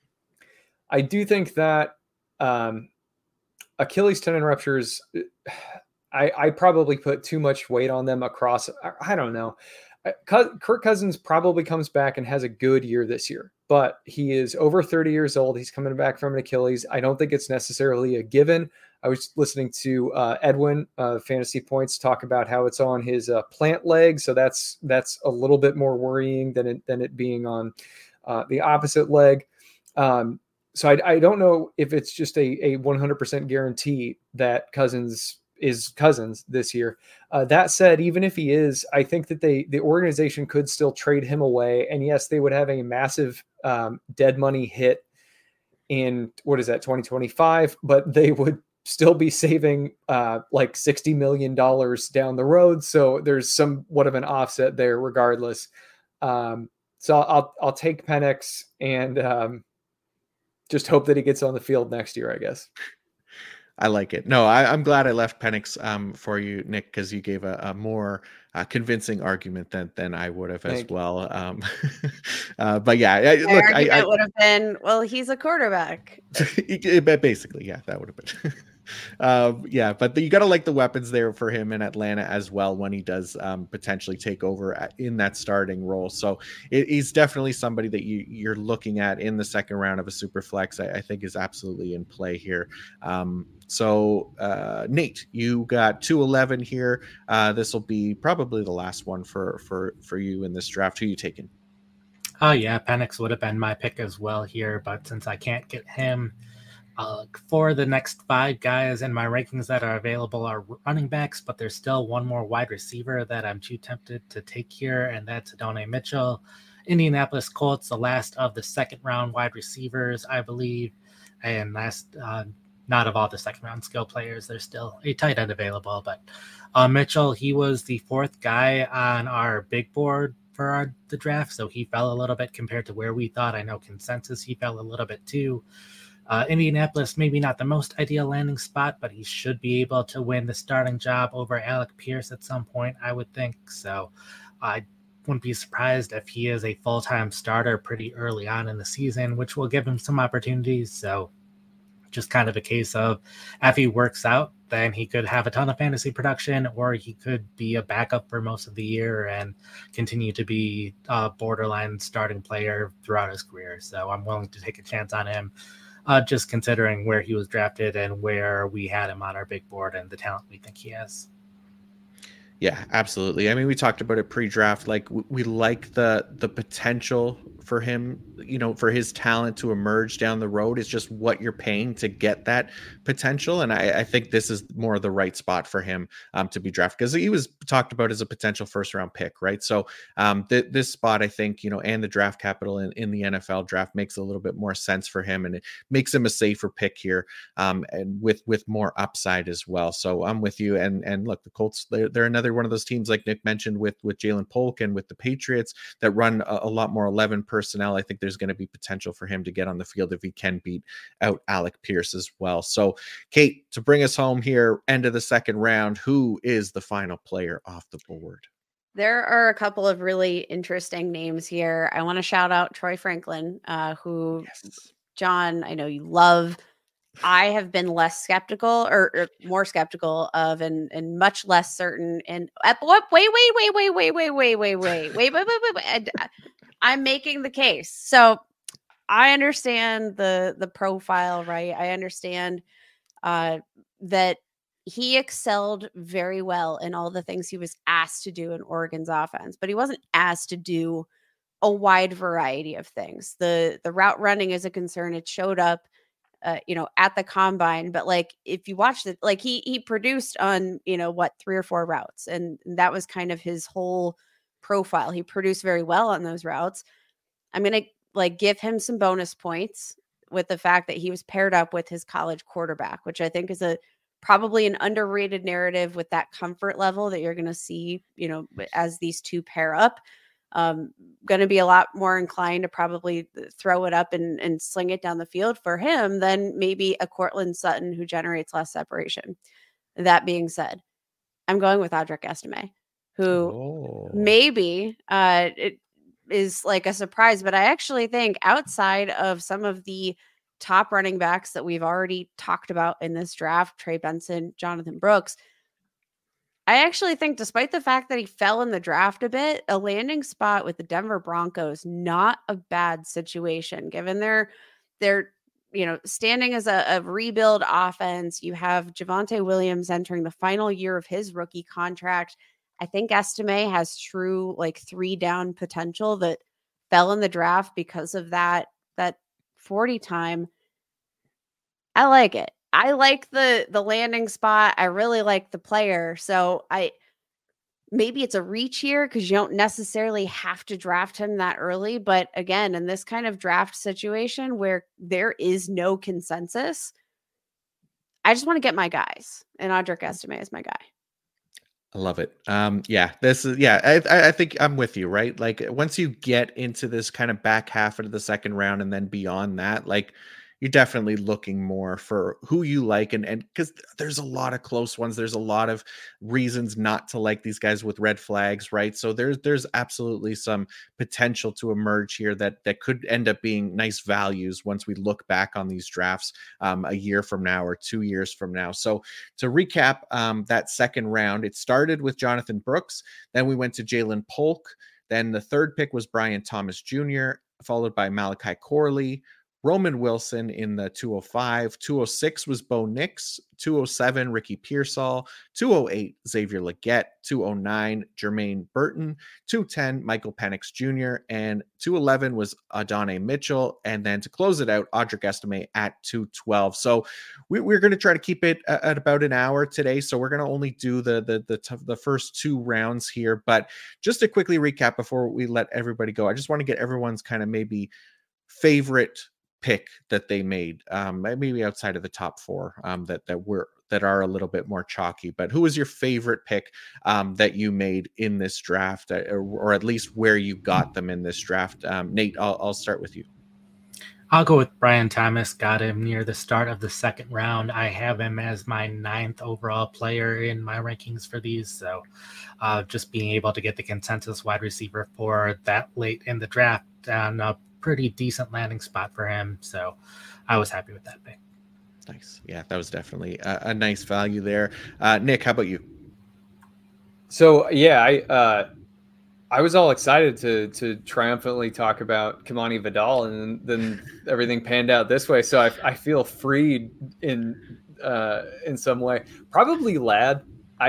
I do think that Achilles tendon ruptures, I probably put too much weight on them across. I don't know. Kirk Cousins probably comes back and has a good year this year, but he is over 30 years old. He's coming back from an Achilles. I don't think it's necessarily a given. I was listening to Edwin Fantasy Points talk about how it's on his plant leg. So that's a little bit more worrying than it being on the opposite leg. So I don't know if it's just a 100% guarantee that Cousins is Cousins this year. That said, even if he is, I think that the organization could still trade him away. And yes, they would have a massive dead money hit in 2025, but they would still be saving like $60 million down the road. So there's somewhat of an offset there regardless. So I'll take Penix and just hope that he gets on the field next year, I guess. I like it. No, I'm glad I left Penix for you, Nick, because you gave a more convincing argument than I would have as well. But yeah, look, I would have been, well, he's a quarterback. Basically, yeah, that would have been. Yeah, but you got to like the weapons there for him in Atlanta as well when he does potentially take over in that starting role. So he's definitely somebody that you're looking at in the second round of a super flex. I think is absolutely in play here. So Nate, you got 211 here. This will be probably the last one for you in this draft. Who are you taking? Oh yeah, Penix would have been my pick as well here, but since I can't get him, for the next 5 guys in my rankings that are available are running backs, but there's still one more wide receiver that I'm too tempted to take here, and that's Adonai Mitchell. Indianapolis Colts, the last of the second round wide receivers, I believe, and last not of all the second round skill players. There's still a tight end available, but Mitchell, he was the 4th guy on our big board for the draft, so he fell a little bit compared to where we thought. I know consensus he fell a little bit too. Indianapolis, maybe not the most ideal landing spot, but he should be able to win the starting job over Alec Pierce at some point, I would think. So I wouldn't be surprised if he is a full-time starter pretty early on in the season, which will give him some opportunities. So just kind of a case of if he works out, then he could have a ton of fantasy production, or he could be a backup for most of the year and continue to be a borderline starting player throughout his career. So I'm willing to take a chance on him. Just considering where he was drafted and where we had him on our big board and the talent we think he has. Yeah, absolutely. I mean, we talked about it pre-draft. Like we like the potential for him, for his talent to emerge down the road. It's just what you're paying to get that potential. And I think this is more the right spot for him to be drafted, because he was talked about as a potential first round pick, right? So this spot, I think, and the draft capital in the NFL draft makes a little bit more sense for him, and it makes him a safer pick here, and with more upside as well. So I'm with you. And look, the Colts, they're another one of those teams, like Nick mentioned, with Jalen Polk and with the Patriots, that run a lot more 11 personnel. I think there's going to be potential for him to get on the field if he can beat out Alec Pierce as well. So Kate, to bring us home here, end of the second round, who is the final player off the board? There are a couple of really interesting names here. I want to shout out Troy Franklin, who, yes, John, I know you love. I have been less skeptical or more skeptical of and much less certain. And wait. I'm making the case. So I understand the profile, right? I understand that he excelled very well in all the things he was asked to do in Oregon's offense, but he wasn't asked to do a wide variety of things. The route running is a concern. It showed up at the combine, but like, if you watch it, like he produced on, 3 or 4 routes. And that was kind of his whole profile. He produced very well on those routes. I'm going to give him some bonus points with the fact that he was paired up with his college quarterback, which I think is probably an underrated narrative with that comfort level that you're going to see, as these two pair up. Going to be a lot more inclined to probably throw it up and sling it down the field for him than maybe a Cortland Sutton who generates less separation. That being said, I'm going with Audric Estime, who maybe it is like a surprise, but I actually think outside of some of the top running backs that we've already talked about in this draft, Trey Benson, Jonathan Brooks, I actually think, despite the fact that he fell in the draft a bit, a landing spot with the Denver Broncos, not a bad situation, given their standing as a rebuild offense. You have Javonte Williams entering the final year of his rookie contract. I think Estime has true 3-down potential that fell in the draft because of that 40 time. I like it. I like the landing spot. I really like the player. So maybe it's a reach here because you don't necessarily have to draft him that early. But again, in this kind of draft situation where there is no consensus, I just want to get my guys, and Audric Estime is my guy. I love it. I think I'm with you, right? Like once you get into this kind of back half of the second round and then beyond that, like you're definitely looking more for who you like. And because there's a lot of close ones, there's a lot of reasons not to like these guys with red flags, right? So there's absolutely some potential to emerge here that could end up being nice values once we look back on these drafts a year from now or 2 years from now. So to recap that second round, it started with Jonathan Brooks. Then we went to Jalen Polk. Then the third pick was Brian Thomas Jr., followed by Malachi Corley, Roman Wilson in the 205. 206 was Bo Nix. 207, Ricky Pearsall. 208, Xavier Legette. 209, Jermaine Burton. 210, Michael Penix Jr. And 211 was Adonai Mitchell. And then to close it out, Audric Estime at 212. So we're going to try to keep it at about an hour today. So we're going to only do the first 2 rounds here. But just to quickly recap before we let everybody go, I just want to get everyone's kind of maybe favorite pick that they made, maybe outside of the top 4 that are a little bit more chalky. But who was your favorite pick that you made in this draft, or at least where you got them in this draft? Nate, I'll start with you. I'll go with Brian Thomas. Got him near the start of the second round. I have him as my 9th overall player in my rankings for these. So just being able to get the consensus wide receiver for that late in the draft on a pretty decent landing spot for him. So I was happy with that pick. Nice. Yeah, that was definitely a nice value there. Nick, how about you? So yeah, I was all excited to triumphantly talk about Kimani Vidal, and then everything panned out this way. So I feel freed in some way. Probably Ladd.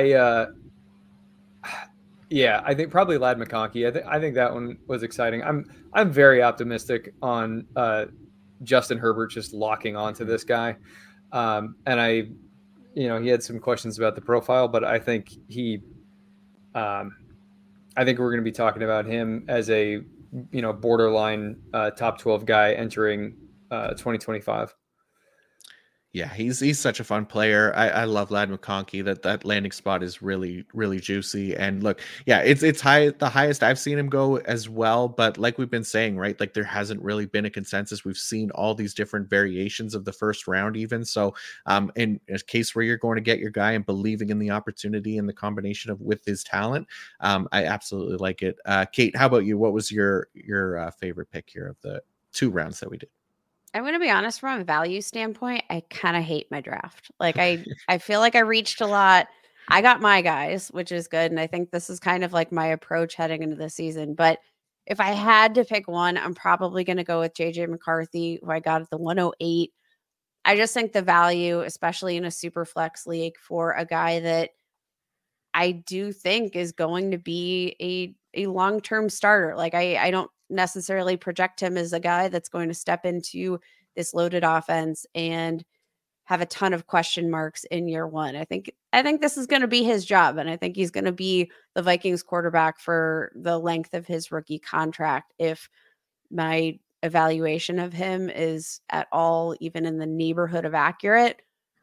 I think probably Ladd McConkey. I think that one was exciting. I'm very optimistic on Justin Herbert just locking onto this guy. And he had some questions about the profile, but I think I think we're going to be talking about him as a borderline top 12 guy entering 2025. Yeah, he's such a fun player. I love Ladd McConkey. That landing spot is really, really juicy. And look, yeah, it's high, the highest I've seen him go as well. But like we've been saying, right, like there hasn't really been a consensus. We've seen all these different variations of the first round even. So in a case where you're going to get your guy and believing in the opportunity and the combination with his talent, I absolutely like it. Kate, how about you? What was your favorite pick here of the 2 rounds that we did? I'm going to be honest, from a value standpoint, I kind of hate my draft. Like I feel like I reached a lot. I got my guys, which is good. And I think this is kind of like my approach heading into the season. But if I had to pick one, I'm probably going to go with JJ McCarthy, who I got at the 108. I just think the value, especially in a super flex league, for a guy that I do think is going to be a long-term starter. Like I don't necessarily project him as a guy that's going to step into this loaded offense and have a ton of question marks in year 1. I think this is going to be his job, and I think he's going to be the Vikings quarterback for the length of his rookie contract. If my evaluation of him is at all even in the neighborhood of accurate,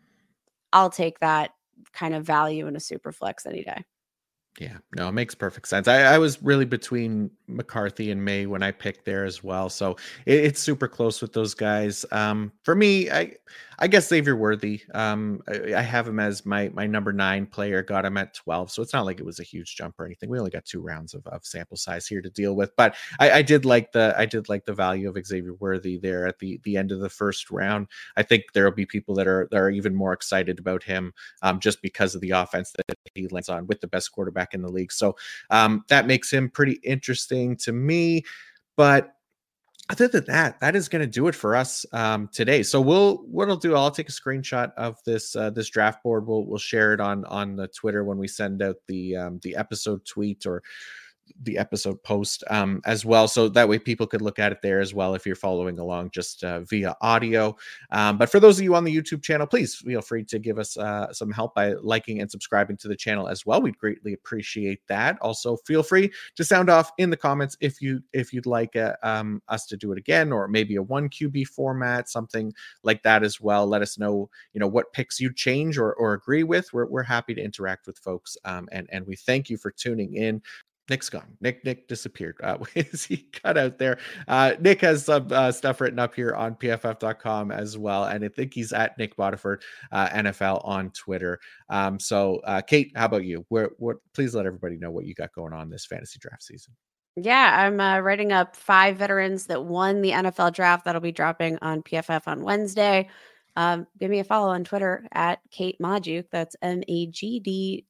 I'll take that kind of value in a super flex any day. Yeah, no, it makes perfect sense. I was really between McCarthy and May when I picked there as well. So it's super close with those guys. For me, I guess Xavier Worthy. I have him as my number 9 player, got him at 12. So it's not like it was a huge jump or anything. We only got 2 rounds of sample size here to deal with. But I did like the value of Xavier Worthy there at the end of the first round. I think there'll be people that are even more excited about him just because of the offense that he lands on with the best quarterback in the league. So that makes him pretty interesting to me. But other than that is going to do it for us today. So I'll take a screenshot of this draft board. We'll share it on the Twitter when we send out the episode tweet or the episode post as well, so that way people could look at it there as well if you're following along just via audio. But for those of you on the YouTube channel, please feel free to give us some help by liking and subscribing to the channel as well. We'd greatly appreciate that. Also, feel free to sound off in the comments if you'd like us to do it again, or maybe a 1 QB format, something like that as well. Let us know, what picks you change or agree with. We're happy to interact with folks, and we thank you for tuning in. Nick's gone. Nick disappeared. Is he cut out there? Nick has some stuff written up here on pff.com as well, and I think he's at Nick Botiford NFL on Twitter. So Kate, how about you? Please let everybody know what you got going on this fantasy draft season. Yeah, I'm writing up 5 veterans that won the NFL draft. That'll be dropping on PFF on Wednesday. Give me a follow on Twitter at Kate Magdziuk. That's Magdziuk.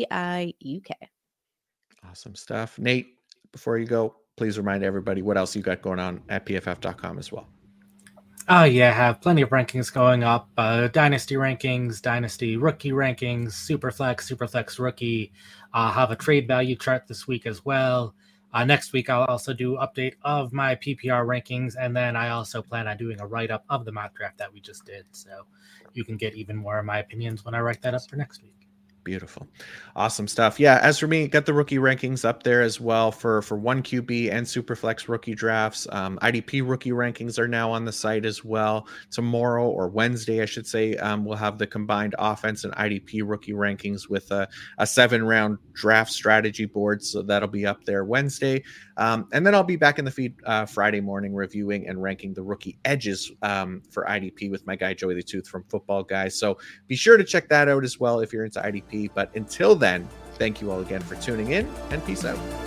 Awesome stuff. Nate, before you go, please remind everybody what else you got going on at pff.com as well. Oh, yeah, have plenty of rankings going up. Dynasty rankings, Dynasty rookie rankings, Superflex rookie. I'll have a trade value chart this week as well. Next week, I'll also do update of my PPR rankings, and then I also plan on doing a write-up of the mock draft that we just did. So you can get even more of my opinions when I write that up for next week. Beautiful. Awesome stuff. Yeah, as for me, got the rookie rankings up there as well for 1 QB and Superflex rookie drafts. IDP rookie rankings are now on the site as well. Tomorrow, or Wednesday, I should say, we'll have the combined offense and IDP rookie rankings with a 7-round draft strategy board. So that'll be up there Wednesday. And then I'll be back in the feed Friday morning reviewing and ranking the rookie edges for IDP with my guy Joey the Tooth from Football Guys. So be sure to check that out as well if you're into IDP. But until then, thank you all again for tuning in, and peace out.